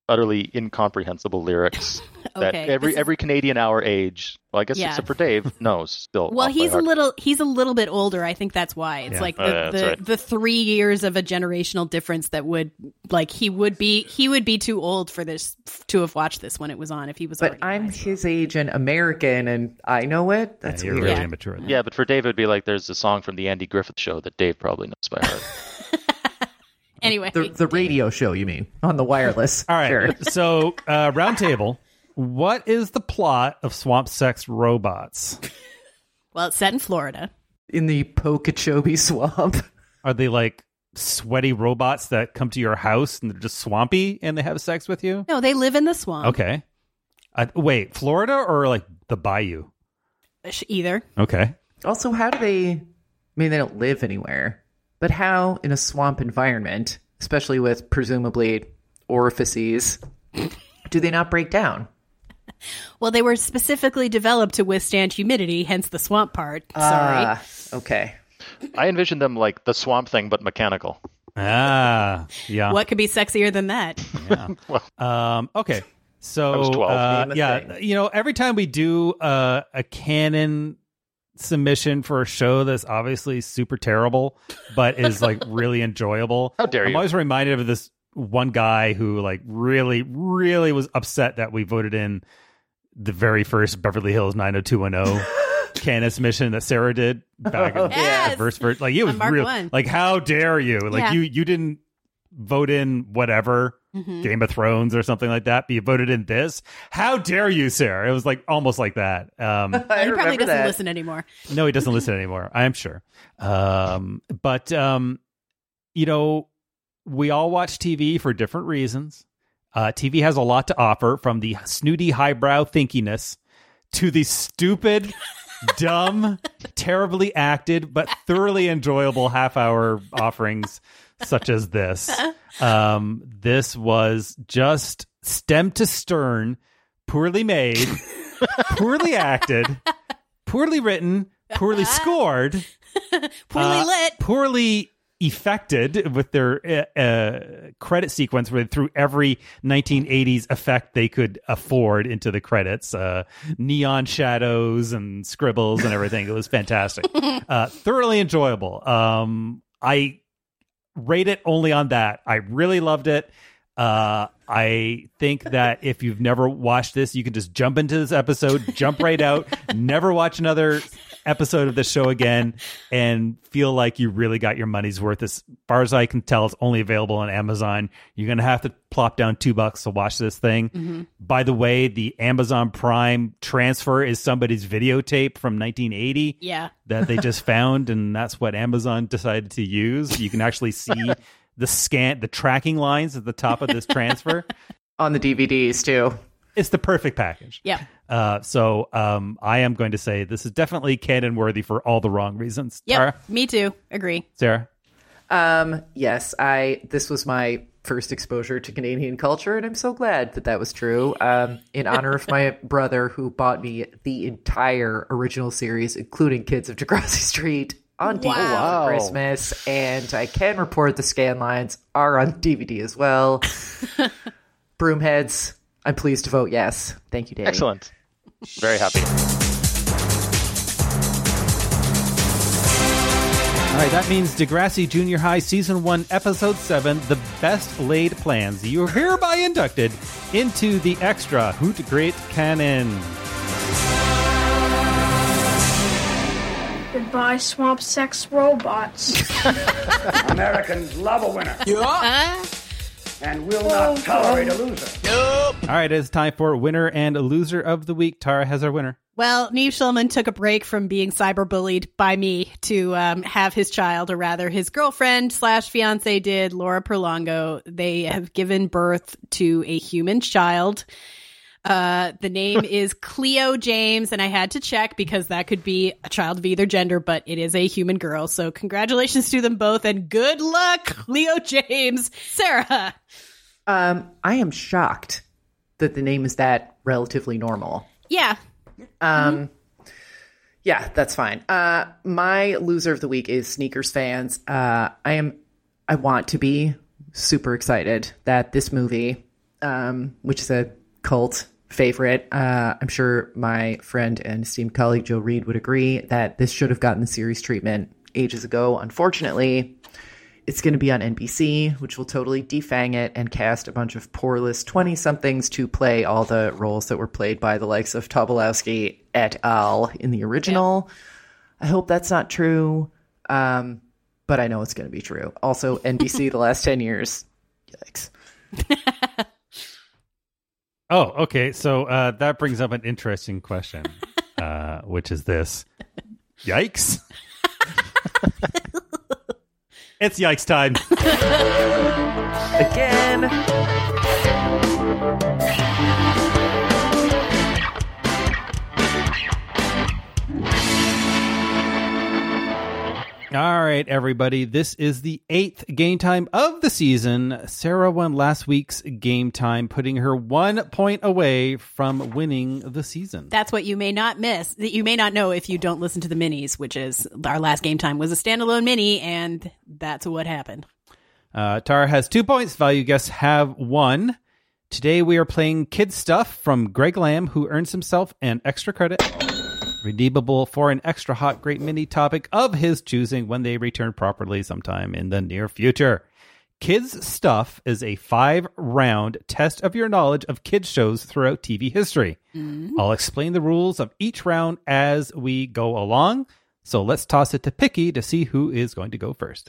utterly incomprehensible lyrics that Okay, every Canadian our age, well, I guess Yeah. except for Dave, knows still. Well, off by he's heart. a little bit older. I think that's why. It's Yeah. like That's right. the 3 years of a generational difference that would like he would be too old for this to have watched this when it was on if he was. But I'm his age and American, and I know it. That's you're weird. really immature. then. Yeah, but for Dave, it'd be like there's a song from the Andy Griffith Show that Dave probably knows by heart. Anyway, The radio show, you mean, on the wireless. All right. Sure. So, round table. What is the plot of Swamp Sex Robots? Well, it's set in Florida. In the Okeechobee Swamp. Are they like sweaty robots that come to your house and they're just swampy and they have sex with you? No, they live in the swamp. Okay. Wait, Florida or like the bayou? Either. Okay. Also, how do they... I mean, they don't live anywhere. But how, in a swamp environment, especially with presumably orifices, do they not break down? Well, they were specifically developed to withstand humidity, hence the swamp part. Sorry. Okay. I envisioned them like the Swamp Thing, but mechanical. Ah, yeah. What could be sexier than that? Okay. So, I was 12. yeah, every time we do a canon submission for a show that's obviously super terrible, but is like really enjoyable. How dare you? I'm always reminded of this one guy who like really, really was upset that we voted in the very first Beverly Hills 90210 canon submission that Sarah did back in Yes! the first. Like it was On Mark real. One. Like how dare you? Like Yeah. you didn't vote in whatever. Mhm. Game of Thrones or something like that, but you voted in this. How dare you, Sarah? It was like almost like that. I He probably remember doesn't that. listen anymore. No, he doesn't listen anymore. I am sure. But we all watch TV for different reasons. TV has a lot to offer, from the snooty highbrow thinkiness to the stupid, dumb, terribly acted, but thoroughly enjoyable half-hour offerings such as this. This was just stem to stern, poorly made, poorly acted, poorly written, poorly scored, Poorly lit. poorly effected with their credit sequence where they threw every 1980s effect they could afford into the credits, neon shadows and scribbles and everything. It was fantastic. Thoroughly enjoyable. I rate it only on that. I really loved it. I think that if you've never watched this, you can just jump into this episode, jump right out, never watch another episode of the show again, and feel like you really got your money's worth. As far as I can tell, it's only available on Amazon. You're going to have to plop down $2 to watch this thing. Mm-hmm. By the way, the Amazon Prime transfer is somebody's videotape from 1980 Yeah. that they just found, and that's what Amazon decided to use. You can actually see the tracking lines at the top of this transfer. On the DVDs, too. It's the perfect package. Yeah. So I am going to say this is definitely canon worthy for all the wrong reasons. Yep. Tara? Me too. Agree. Sarah? Yes, this was my first exposure to Canadian culture, and I'm so glad that was true. In honor of my brother, who bought me the entire original series, including Kids of Degrassi Street, on DVD for Christmas, and I can report the scan lines are on DVD as well. Broomheads, I'm pleased to vote yes. Thank you, Dave. Excellent. Very happy. All right, that means Degrassi Junior High Season 1, Episode 7, The Best Laid Plans. You are hereby inducted into the extra Hoot Great Canon. Goodbye, swamp sex robots. Americans love a winner. And will not tolerate a loser. All right, it's time for winner and loser of the week. Tara has our winner. Well, Neve Schulman took a break from being cyberbullied by me to have his child, or rather his girlfriend / fiance did, Laura Perlongo. They have given birth to a human child. The name is Cleo James, and I had to check because that could be a child of either gender, but it is a human girl. So congratulations to them both, and good luck, Cleo James. Sarah. I am shocked that the name is that relatively normal. Yeah. Yeah, that's fine. My loser of the week is Sneakers fans. I want to be super excited that this movie, which is a cult favorite. I'm sure my friend and esteemed colleague Joe Reed would agree that this should have gotten the series treatment ages ago. Unfortunately, it's going to be on NBC, which will totally defang it and cast a bunch of poorless 20-somethings to play all the roles that were played by the likes of Tobolowsky et al. In the original. Yeah. I hope that's not true, but I know it's going to be true. Also, NBC the last 10 years. Yikes. Oh, okay. So that brings up an interesting question, which is this. Yikes. It's yikes time. Again. All right, everybody. This is the 8th game time of the season. Sarah won last week's game time, putting her 1 point away from winning the season. That's what you may not miss. That you may not know if you don't listen to the minis, which is our last game time was a standalone mini, and that's what happened. Tara has 2 points. Value guests have 1. Today we are playing Kid Stuff from Greg Lamb, who earns himself an extra credit. Redeemable for an extra hot great mini topic of his choosing when they return properly sometime in the near future. Kids Stuff is a 5-round test of your knowledge of kids shows throughout TV history. Mm-hmm. I'll explain the rules of each round as we go along. So let's toss it to Picky to see who is going to go first.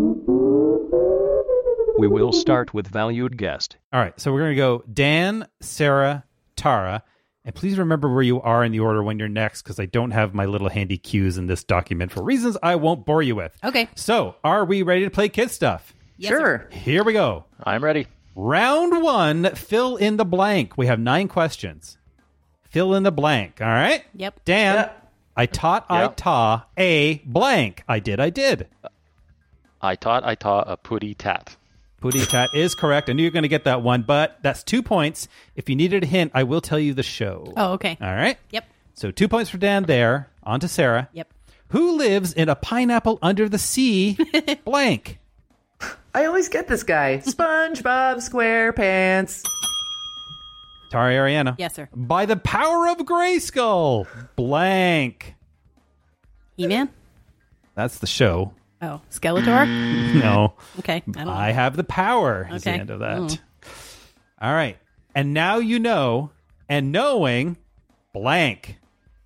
We will start with valued guest. All right, so we're going to go Dan, Sarah, Tara. And please remember where you are in the order when you're next, because I don't have my little handy cues in this document for reasons I won't bore you with. Okay. So, are we ready to play Kid Stuff? Yes, sure. Sir. Here we go. I'm ready. Round 1, fill in the blank. We have 9 questions. Fill in the blank, all right? Yep. Dan, yep. I taught a blank. I did. I taught a putty tat. Putty tat is correct. I knew you were going to get that one, but that's 2 points. If you needed a hint, I will tell you the show. Oh, okay. All right? Yep. So 2 points for Dan there. On to Sarah. Yep. Who lives in a pineapple under the sea blank? I always get this guy. SpongeBob SquarePants. Tara Ariana. Yes, sir. By the power of Grayskull blank. He-Man? That's the show. Oh, Skeletor? No. Okay. I have the power is the end of that. All right. And now you know, and knowing blank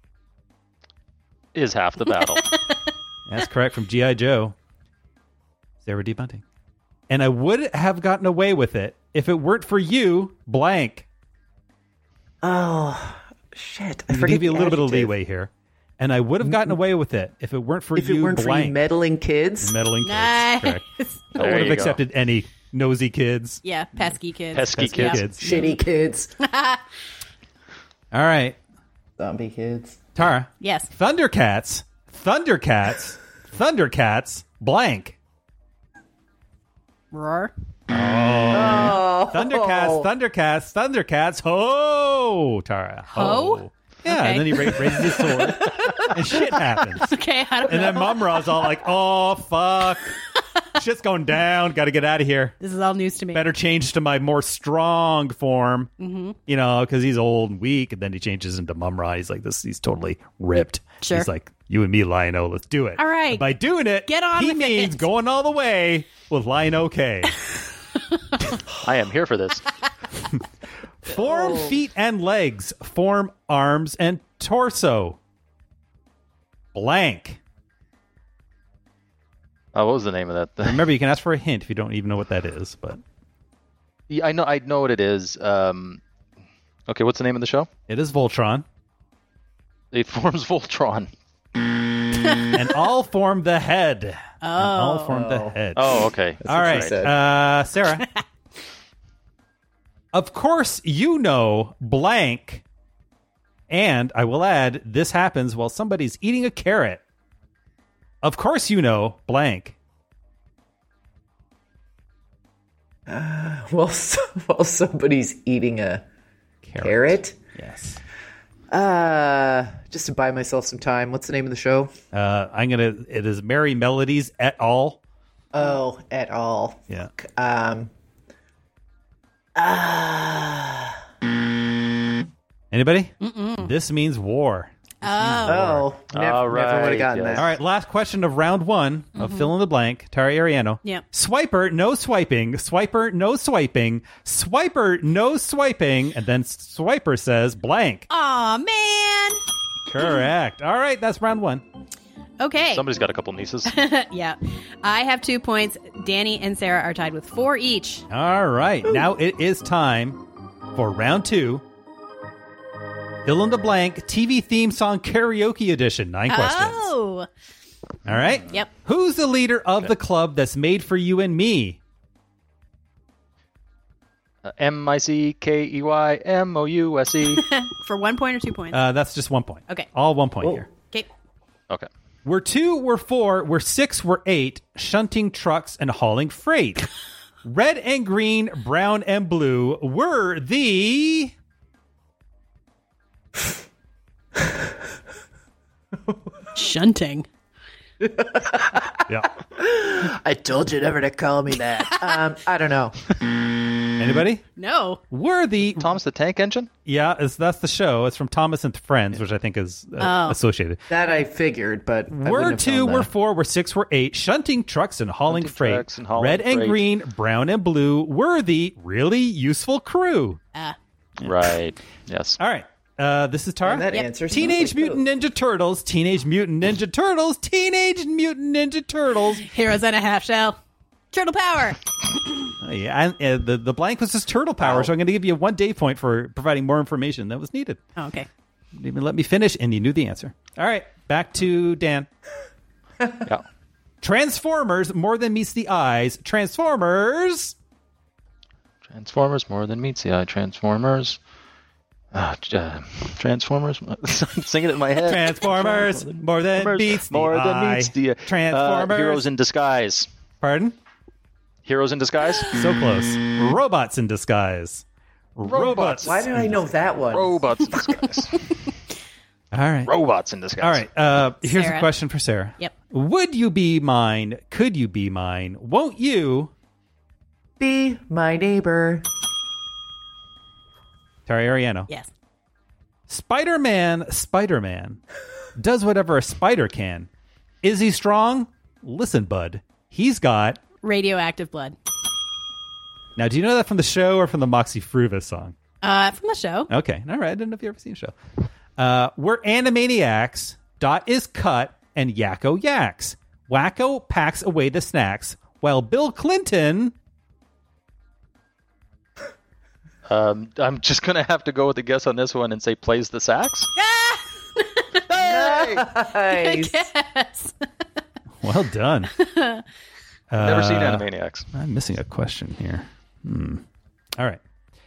is half the battle. That's correct from G.I. Joe. Sarah D. Bunting. And I would have gotten away with it if it weren't for you, blank. Oh, shit. I'm going to give you a little bit of leeway here. And I would have gotten away with it if it weren't for if you, it weren't blank. For you meddling kids. Meddling kids, nice. Correct. I would have accepted any nosy kids. Yeah, pesky kids. Pesky kids. Shitty kids. All right. Zombie kids. Tara. Yes. Thundercats, blank. Roar. Oh. Thundercats. Ho, Tara. Ho? Yeah, okay. And then he raises his sword, and shit happens. Okay, I don't know. And then Mum-Ra's all like, oh, fuck. Shit's going down. Got to get out of here. This is all news to me. Better change to my more strong form, you know, because he's old and weak. And then he changes into Mum-Ra. He's like, he's totally ripped. Sure. He's like, you and me, Lion-O, let's do it. All right. And by doing it, Get on he with means it. going all the way with Lion-O K. I am here for this. Form feet and legs. Form arms and torso. Blank. Oh, what was the name of that? Remember, you can ask for a hint if you don't even know what that is. But yeah, I know what it is. Okay, what's the name of the show? It is Voltron. It forms Voltron. And all form the head. Oh. And all form the head. Oh, okay. That's all right. Sarah. Of course, you know blank. And I will add, this happens while somebody's eating a carrot. Of course, you know blank. While somebody's eating a carrot? Yes. Just to buy myself some time. What's the name of the show? It is Merry Melodies et al. Oh, et al. Yeah. Anybody? Mm-mm. This means war. Never would have gotten that. All right, last question of round one of fill in the blank. Tara Ariano. Yep. Swiper, no swiping. Swiper, no swiping. Swiper, no swiping. And then Swiper says blank. Aw, man. Correct. All right, that's round one. Okay. Somebody's got a couple nieces. Yeah. I have 2 points. Danny and Sarah are tied with 4 each. All right, now it is time for round two. Fill in the blank TV theme song karaoke edition. 9 questions. Oh. All right. Yep. Who's the leader of the club that's made for you and me? MICKEYMOUSE. For 1 point or 2 points? That's just 1 point. Okay. All 1 point here. Okay. Okay. We're 2, we're 4, we're 6, we're 8, shunting trucks and hauling freight. Red and green, brown and blue, we're the... Shunting. Yeah. I told you never to call me that. I don't know. Anybody? No. We're the... Thomas the Tank Engine? Yeah, that's the show. It's from Thomas and Friends, which I think is associated. That I figured, but I we're wouldn't have 2, known we're that. 4, we're 6, we're 8, shunting trucks and hauling freight. trucks and hauling Red and freight. green, brown and blue, we're the really useful crew. Right. Yes. All right. This is Tara. And that answers Teenage smells like Mutant Ninja Turtles, Teenage Mutant Ninja Turtles, Teenage Mutant Ninja Turtles. Heroes and a half shell. Turtle power. Yeah, and the blank was just turtle power, so I'm going to give you 1 day point for providing more information that was needed. Oh, okay. You didn't even let me finish, and you knew the answer. All right, back to Dan. Yeah. Transformers, more than meets the eyes. Transformers. Transformers, more than meets the eye. Transformers. Transformers. I'm singing it in my head. Transformers, more than meets the more eye. than meets the Transformers. Heroes in Disguise. Pardon? Heroes in Disguise. So close. Robots in Disguise. Robots. Why did I know that one? Robots in Disguise. All right. Robots in Disguise. All right. Here's Sarah. a question for Sarah. Yep. Would you be mine? Could you be mine? Won't you Be my neighbor. Tara Ariano. Yes. Spider-Man does whatever a spider can. Is he strong? Listen, bud. He's got... Radioactive blood. Now, do you know that from the show or from the Moxie Fruva song? From the show. Okay. All right. I didn't know if you ever seen the show. We're Animaniacs. Dot is cut and Yakko yaks. Wacko packs away the snacks while Bill Clinton... I'm just going to have to go with a guess on this one and say plays the sax. Nice. Yes. Well done. Never seen Animaniacs. I'm missing a question here. All right.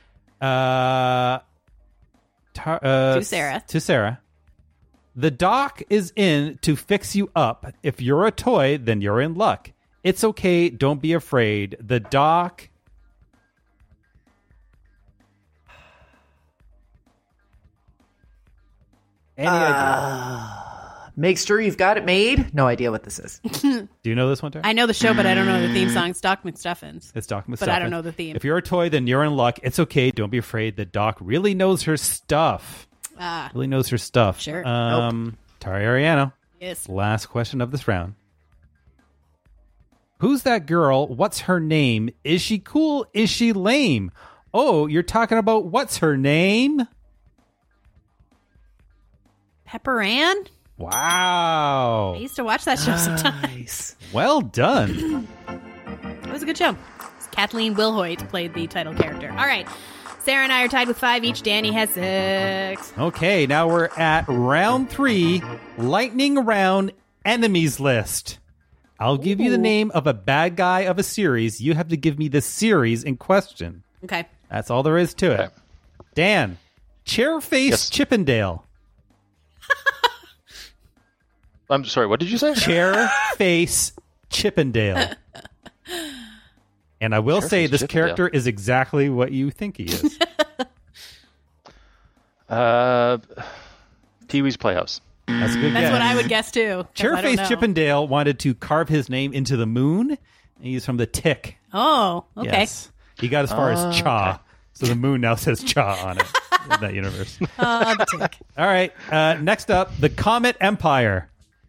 To Sarah. To Sarah. The doc is in to fix you up. If you're a toy, then you're in luck. It's okay. Don't be afraid. The doc... Any idea? Make sure you've got it made. No idea what this is. Do you know this one, Tara? I know the show, but I don't know the theme song. It's Doc McStuffins. It's Doc McStuffins. But I don't know the theme. If you're a toy, then you're in luck. It's okay. Don't be afraid. The doc really knows her stuff. Really knows her stuff. Sure. Tara Ariano. Yes. Last question of this round. Who's that girl? What's her name? Is she cool? Is she lame? Oh, you're talking about what's her name? Pepper Ann? Wow. I used to watch that show sometimes. Well done. It was a good show. Kathleen Wilhoit played the title character. All right. Sarah and I are tied with 5 each. Danny has 6. Okay, now we're at round 3, lightning round enemies list. I'll give you the name of a bad guy of a series. You have to give me the series in question. Okay. That's all there is to it. Okay. Dan, Chairface Chippendale. I'm sorry, what did you say? Chairface Chippendale. And I will say this character is exactly what you think he is. Pee-wee's Playhouse. That's a good That's guess. what I would guess too. 'Cause I don't Chairface know. Chippendale wanted to carve his name into the moon. He's from the Tick. Oh, okay. Yes. He got as far as Cha. Okay. So the moon now says cha on it in that universe. All right. Next up, the Comet Empire.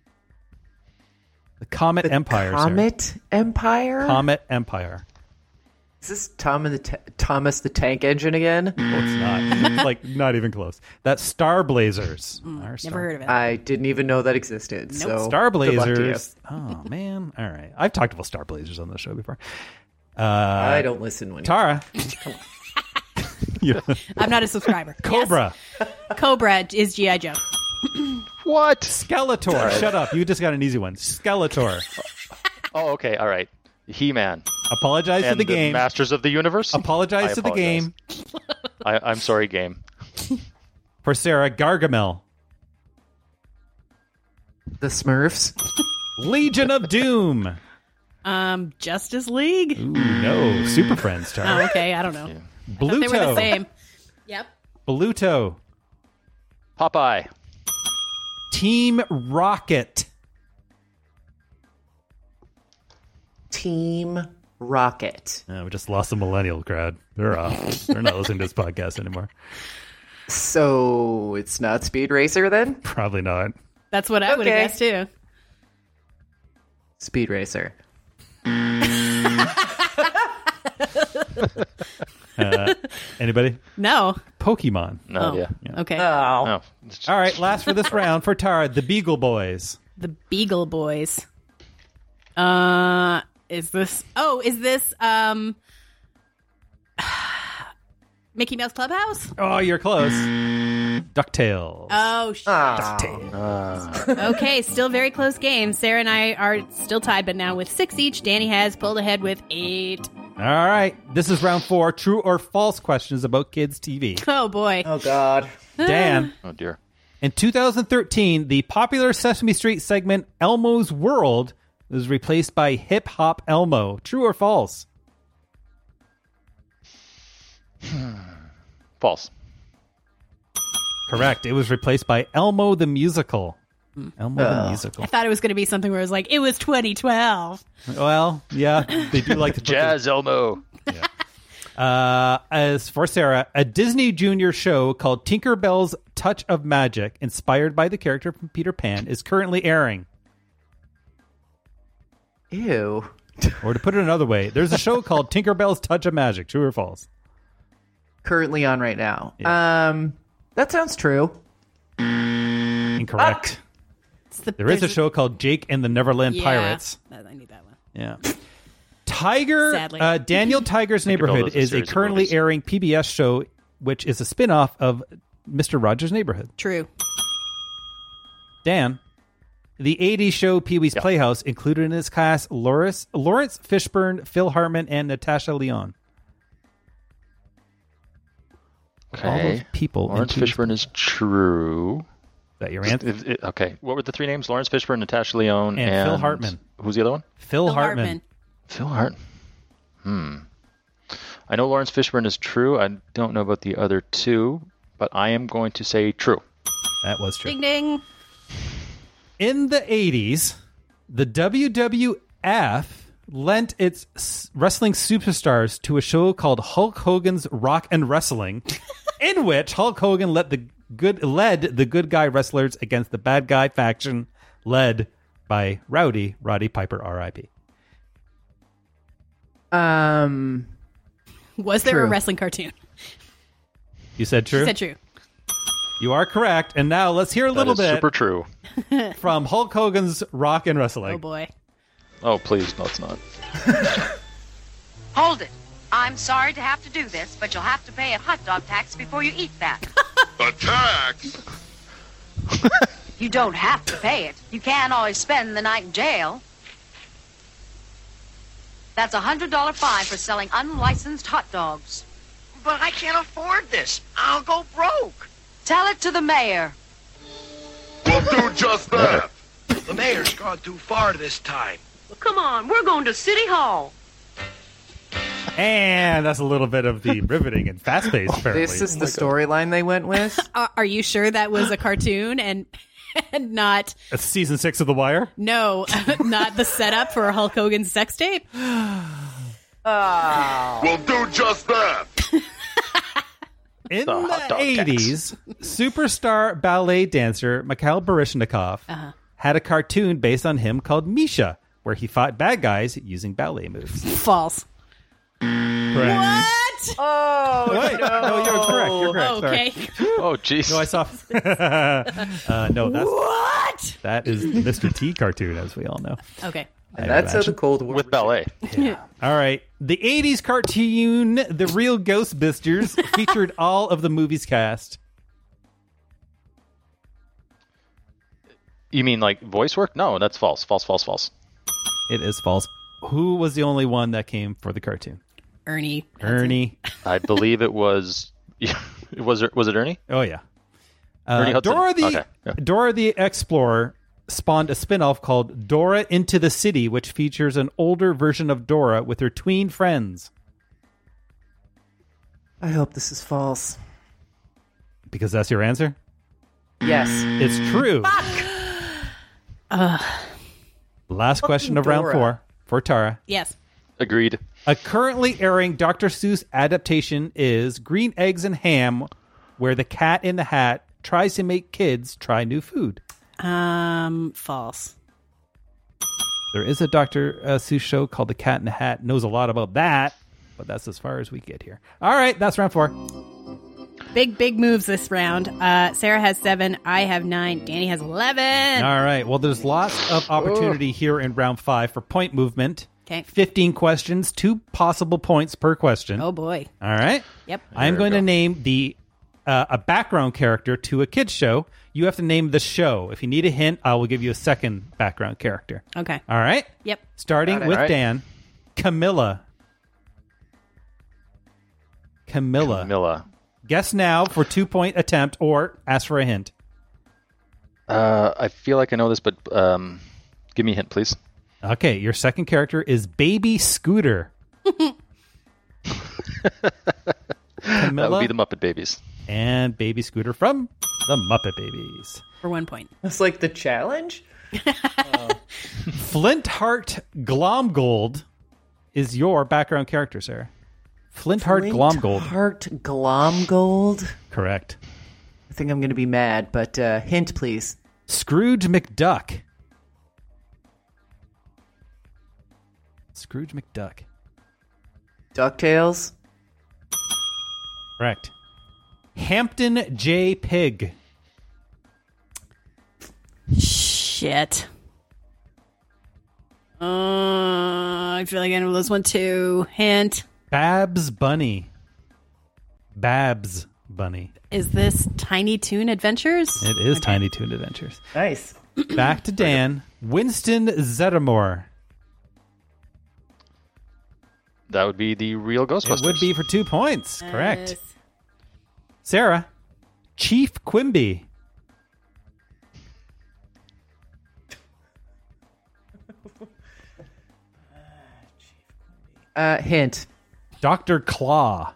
The Comet Empire. Comet Empire? Comet Empire. Is this Thomas the Tank Engine again? No, it's not. It's like not even close. That's Star Blazers. Never heard of it. I didn't even know that existed. Nope. So Star good luck to you. Blazers. Oh, man. All right. I've talked about Star Blazers on the show before. I don't listen when Tara. I'm not a subscriber. Cobra. Yes. Cobra is G.I. Joe. What? Skeletor. Sorry. Shut up. You just got an easy one. Skeletor. Oh, okay. All right. He-Man. Apologize to the game. Masters of the Universe. Apologize to the game. I'm sorry, game. For Sarah, Gargamel. The Smurfs. Legion of Doom. Justice League. Ooh, no. Super Friends, Tara. Oh, okay. I don't know. Yeah. Bluto. They were the same. Yep. Bluto. Popeye. Team Rocket. Team Rocket. We just lost the millennial crowd. They're off. They're not listening to this podcast anymore. So it's not Speed Racer then? Probably not. That's what I would have guessed too. Speed Racer. Anybody? No. Pokemon. No. Yeah. Okay. No. All right. Last for this round for Tara, the Beagle Boys. The Beagle Boys. Is this Mickey Mouse Clubhouse? Oh, you're close. DuckTales. Oh, shit. Okay, still very close game. Sarah and I are still tied, but now with 6 each. Danny has pulled ahead with 8. All right. This is round 4. True or false questions about kids' TV. Oh, boy. Oh, God. Dan. Oh, dear. In 2013, the popular Sesame Street segment Elmo's World was replaced by Hip Hop Elmo. True or false? False. Correct. It was replaced by Elmo the Musical. Elmo the Musical. I thought it was going to be something where it was like, it was 2012. Well, yeah, they do like to Jazz Elmo. Yeah. As for Sarah, a Disney Junior show called Tinkerbell's Touch of Magic, inspired by the character from Peter Pan, is currently airing. Ew. Or to put it another way, there's a show called Tinkerbell's Touch of Magic. True or false? Currently on right now. Yeah. That sounds true. Incorrect. There is a show called Jake and the Neverland Pirates. I need that one. Yeah. Tiger, Sadly. Daniel Tiger's Neighborhood is a currently airing PBS show, which is a spin-off of Mr. Rogers' Neighborhood. True. Dan, the 80s show Pee-wee's Playhouse included in its cast Lawrence Fishburne, Phil Hartman, and Natasha Lyonne. Okay. All those people. Lawrence Fishburne is true. Is that your answer? Okay. What were the 3 names? Lawrence Fishburne, Natasha Lyonne, and Phil Hartman. Who's the other one? Phil Hartman. Phil Hartman. I know Lawrence Fishburne is true. I don't know about the other 2, but I am going to say true. That was true. Ding ding. In the 80s, the WWF lent its wrestling superstars to a show called Hulk Hogan's Rock and Wrestling, in which Hulk Hogan led the good guy wrestlers against the bad guy faction led by Roddy Piper, R.I.P. Was there a wrestling cartoon? You said true? She said true. You are correct. And now let's hear a little bit super true from Hulk Hogan's Rock and Wrestling. Oh, boy. Oh, please. No, it's not. Hold it. I'm sorry to have to do this, but you'll have to pay a hot dog tax before you eat that. A tax? You don't have to pay it. You can't always spend the night in jail. That's a $100 fine for selling unlicensed hot dogs. But I can't afford this. I'll go broke. Tell it to the mayor. We'll do just that. The mayor's gone too far this time. Well, come on, we're going to City Hall. And that's a little bit of the riveting and fast-paced, apparently. This is the storyline they went with? Are you sure that was a cartoon and not... That's season 6 of The Wire? No, not the setup for Hulk Hogan's sex tape? We'll do just that. In The the hot dog 80s, superstar ballet dancer Mikhail Baryshnikov had a cartoon based on him called Misha, where he fought bad guys using ballet moves. False. Correct. What? Oh, Wait, no, you're correct. You're correct. Okay. Oh, jeez. No, I saw. No, that's What? that is the Mr. T cartoon, as we all know. Okay. And that's how the Cold War With ballet. All right. The 80s cartoon, The Real Ghostbusters, featured all of the movie's cast. You mean like voice work? No, that's false. False, false, false. It is false. Who was the only one that came for the cartoon? Ernie. I believe it was. Was it Ernie? Oh, yeah. Ernie Hudson. Dora the Explorer spawned a spin-off called Dora Into the City, which features an older version of Dora with her tween friends. I hope this is false. Because that's your answer? Yes. It's true. Last question of round Dora. 4 for Tara. Yes. Agreed. A currently airing Dr. Seuss adaptation is Green Eggs and Ham, where the Cat in the Hat tries to make kids try new food. False. There is a Dr. Seuss show called The Cat in the Hat. Knows a lot about that, but that's as far as we get here. All right, that's round 4. Big moves this round. Sarah has 7. I have 9. Danny has 11. All right. Well, there's lots of opportunity here in round 5 for point movement. Okay. 15 questions, 2 possible points per question. Oh, boy. All right. Yep. I'm going to name a background character to a kid's show. You have to name the show. If you need a hint, I will give you a second background character. Okay. All right? Yep. Starting with Dan. Camilla. Guess now for 2-point attempt or ask for a hint. I feel like I know this, but give me a hint, please. Okay, your second character is Baby Scooter. That would be the Muppet Babies. And Baby Scooter from the Muppet Babies. For 1 point. That's like the challenge? Flintheart Glomgold is your background character, Sarah. Flintheart Glomgold. Flintheart Glomgold? Correct. I think I'm going to be mad, but hint, please. Scrooge McDuck. Scrooge McDuck. DuckTales? Correct. Hampton J. Pig. Shit. I feel like I know this one too. Hint. Babs Bunny. Babs Bunny. Is this Tiny Toon Adventures? It is Tiny Toon Adventures. Nice. Back to Dan. Winston Zeddemore. That would be the Real Ghostbusters. It would be for 2 points. Correct. Sarah. Chief Quimby. Hint. Dr. Claw.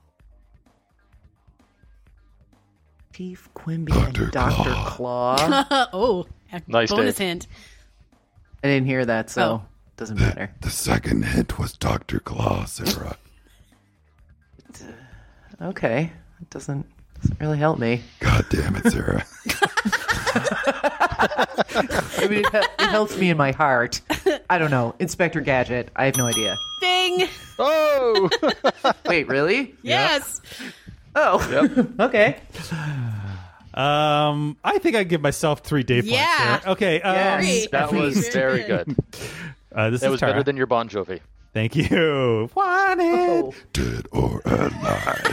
Chief Quimby and Dr. Claw. Oh, nice, bonus Dave. hint. I didn't hear that, so doesn't matter. The second hint was Dr. Claw, Sarah. Okay. It doesn't really help me. God damn it, Sarah. I mean, it helps me in my heart. I don't know. Inspector Gadget. I have no idea. Ding! Oh! Wait, really? Yes. Oh. Yep. Okay. I think I'd give myself 3 day points there. Okay. Yes. That was very good. This That is was Tara. better than your Bon Jovi. Thank you. Wanted. Dead or alive.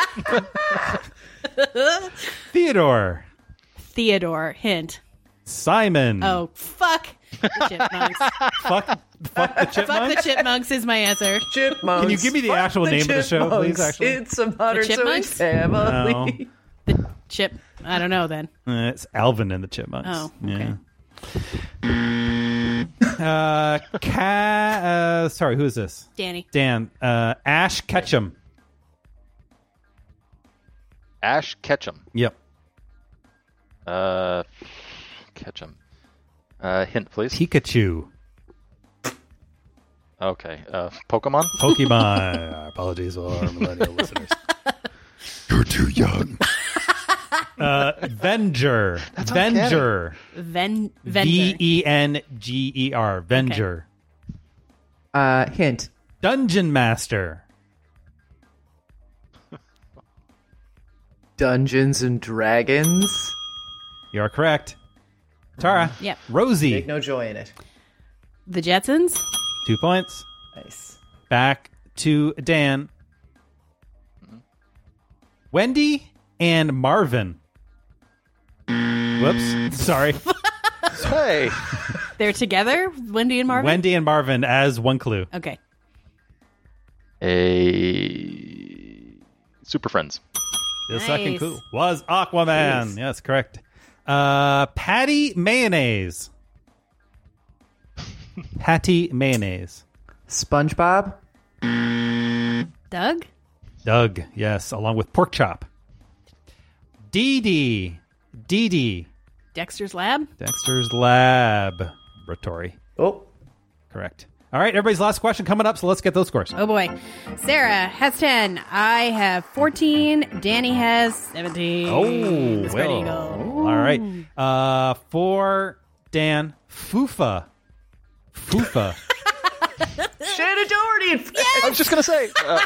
Theodore. Hint. Simon. Oh, fuck the chipmunks. Fuck the Chipmunks? Fuck the chipmunks is my answer. Chipmunks. Can you give me the actual name of the show, please? Actually, It's a modern Chipmunks? family. No. Chip. I don't know then. It's Alvin and the Chipmunks. Oh, okay. Yeah. Sorry, who is this? Danny. Dan. Ash Ketchum. Ash Ketchum. Yep. Ketchum. Hint, please. Pikachu. Okay. Pokemon? Pokemon. Apologies for our millennial listeners. You're You're too young. Venger. Venger. Venger. Venger. Venger. Hint. Dungeon Master. Dungeons and Dragons. You're correct. Tara. Yep. Rosie. Take no joy in it. The Jetsons. 2 points. Nice. Back to Dan. Wendy and Marvin. Whoops. Sorry. Hey. They're together, Wendy and Marvin? Wendy and Marvin as one clue. Okay. Super Friends. The second clue was Aquaman. Jeez. Yes, correct. Patty Mayonnaise. Patty Mayonnaise. SpongeBob. Doug? Doug, yes, along with Pork Chop. Dee Dee. Dexter's Lab? Dexter's Laboratory. Oh. Correct. All right, everybody's last question coming up, so let's get those scores. Oh, boy. Sarah has 10. I have 14. Danny has 17. Oh, Spread well. eagle. All right. For Dan, Fufa. Shannon Doherty. I was just going to say.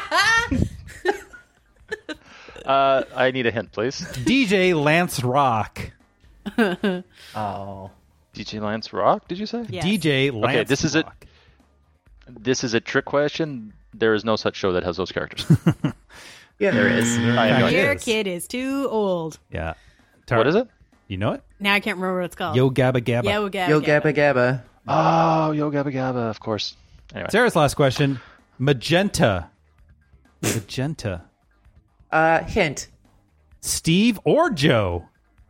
I need a hint, please. DJ Lance Rock. Oh. DJ Lance Rock, did you say? Yes. DJ Lance Okay, this is Rock. This is a trick question. There is no such show that has those characters. Yeah, there is. I have no idea. Your kid is too old. Yeah. What is it? You know it? Now I can't remember what it's called. Yo Gabba Gabba. Yo Gabba Yo Gabba. Gabba Gabba. Oh, Yo Gabba Gabba, of course. Anyway. Sarah's last question. Magenta. Hint. Steve or Joe?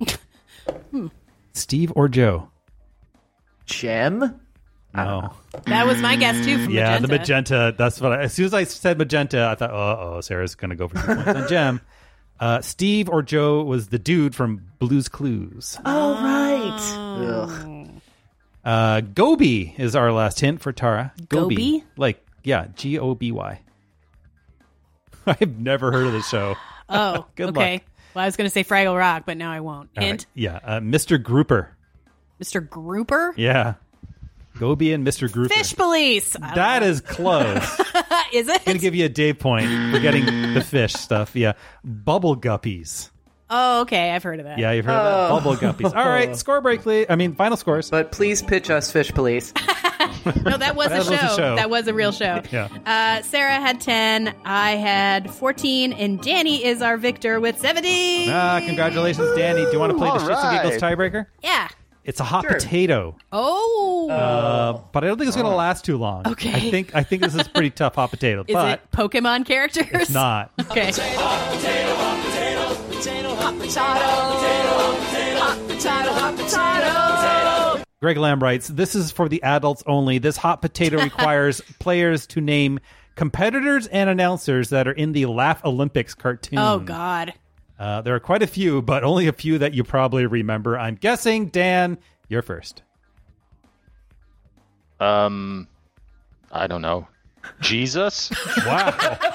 Steve or Joe? Gem? No. That was my guess, too, from Yeah, Magenta. the magenta. That's what as soon as I said magenta, I thought, uh-oh, Sarah's going to go for 2 points on Gem. Steve or Joe was the dude from Blue's Clues. Oh, right. Goby is our last hint for Tara. Goby? Like, yeah, Goby. I've never heard of this show. Oh, Good okay. luck. Well, I was going to say Fraggle Rock, but now I won't. All Hint? right. Yeah, Mr. Grouper. Mr. Grouper? Yeah. Goby and Mr. Grouper. Fish Police! That is close. Is it? I'm going to give you a day point for getting the fish stuff. Yeah. Bubble Guppies. Oh, okay. I've heard of that. Yeah, you've heard of that. Bubble Guppies. All right, score break, final scores. But please pitch us Fish Police. No, that was a show. That was a real show. Yeah. Sarah had 10. I had 14. And Danny is our victor with 17. Congratulations, Danny. Do you want to play the Shits and Giggles tiebreaker? Yeah. It's a hot potato. Oh. But I don't think it's going to last too long. Okay. I think this is pretty tough hot potato. Is but it Pokemon characters? It's not. Okay. Greg Lamb writes, this is for the adults only. This hot potato requires players to name competitors and announcers that are in the Laugh Olympics cartoon. Oh, God. There are quite a few, but only a few that you probably remember. I'm guessing, Dan, you're first. I don't know. Jesus? Wow.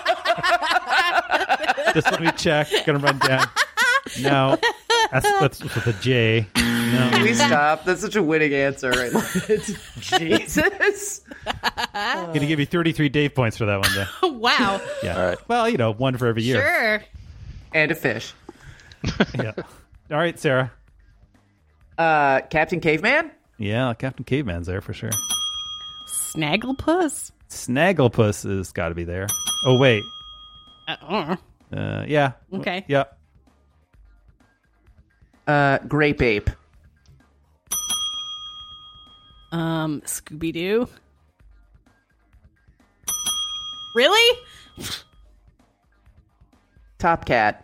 Just let me check. Gonna run down. No. That's with a J. No. Can we stop? That's such a winning answer. Right? Jesus. Gonna give you 33 Dave points for that one, Dan. Wow. Yeah. All right. Well, one for every year. Sure. And a fish. Yeah. All right, Sarah. Captain Caveman? Yeah, Captain Caveman's there for sure. Snagglepuss? Snagglepuss has got to be there. Oh, wait. Yeah. Okay. Yeah. Grape Ape. Scooby-Doo? Really? Top Cat.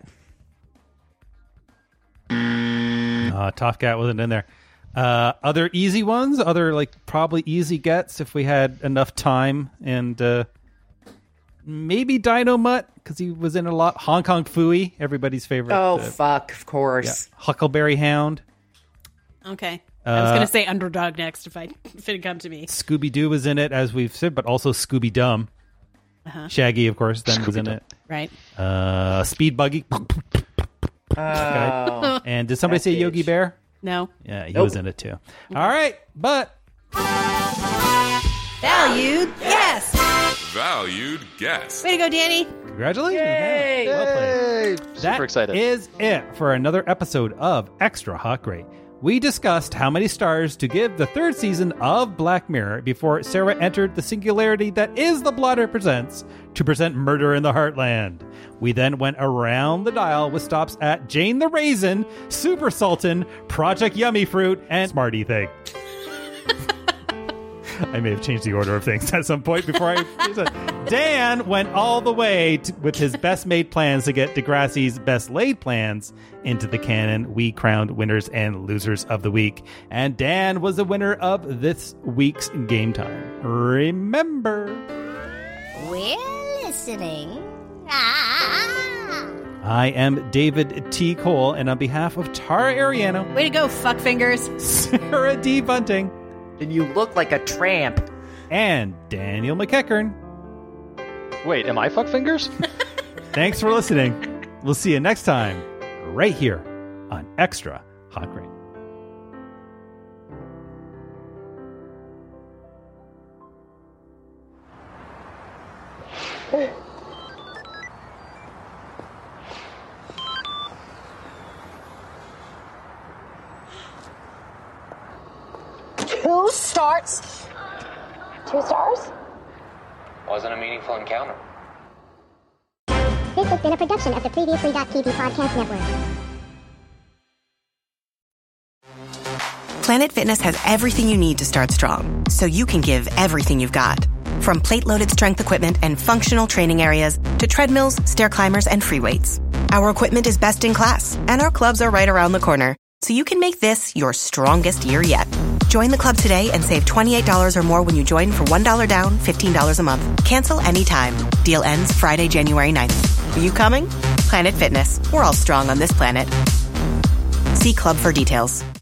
Top Cat wasn't in there. Other easy ones? Other, probably easy gets if we had enough time. And maybe Dino Mutt, because he was in a lot. Hong Kong Phooey, everybody's favorite. Oh, fuck, of course. Yeah. Huckleberry Hound. Okay. I was going to say Underdog next if it had come to me. Scooby-Doo was in it, as we've said, but also Scooby-Dum. Uh-huh. Shaggy, of course, then was in it. Right. Speed Buggy. Oh, and did somebody say Yogi Bear? No. Yeah, he was in it too. All right, but valued guest. Valued guest. Way to go, Danny. Congratulations. Yay. Man. Well played. Super excited. That is it for another episode of Extra Hot Great. We discussed how many stars to give the third season of Black Mirror before Sarah entered the singularity that is The Blotter Presents to present Murder in the Heartland. We then went around the dial with stops at Jane the Raisin, Super Sultan, Project Yummy Fruit, and Smarty Thing. I may have changed the order of things at some point before I... Dan went all the way with his best made plans to get Degrassi's best laid plans into the canon. We crowned winners and losers of the week. And Dan was the winner of this week's Game Time. Remember... We're listening. I am David T. Cole, and on behalf of Tara Ariano... Way to go, fuckfingers. Sarah D. Bunting... And you look like a tramp. And Daniel McEachern. Wait, am I fuck fingers? Thanks for listening. We'll see you next time, right here on Extra Hot Great. Two starts? 2 stars? Wasn't a meaningful encounter. This has been a production of the Previously.tv Podcast Network. Planet Fitness has everything you need to start strong, so you can give everything you've got. From plate-loaded strength equipment and functional training areas to treadmills, stair climbers, and free weights. Our equipment is best in class, and our clubs are right around the corner, so you can make this your strongest year yet. Join the club today and save $28 or more when you join for $1 down, $15 a month. Cancel anytime. Deal ends Friday, January 9th. Are you coming? Planet Fitness. We're all strong on this planet. See club for details.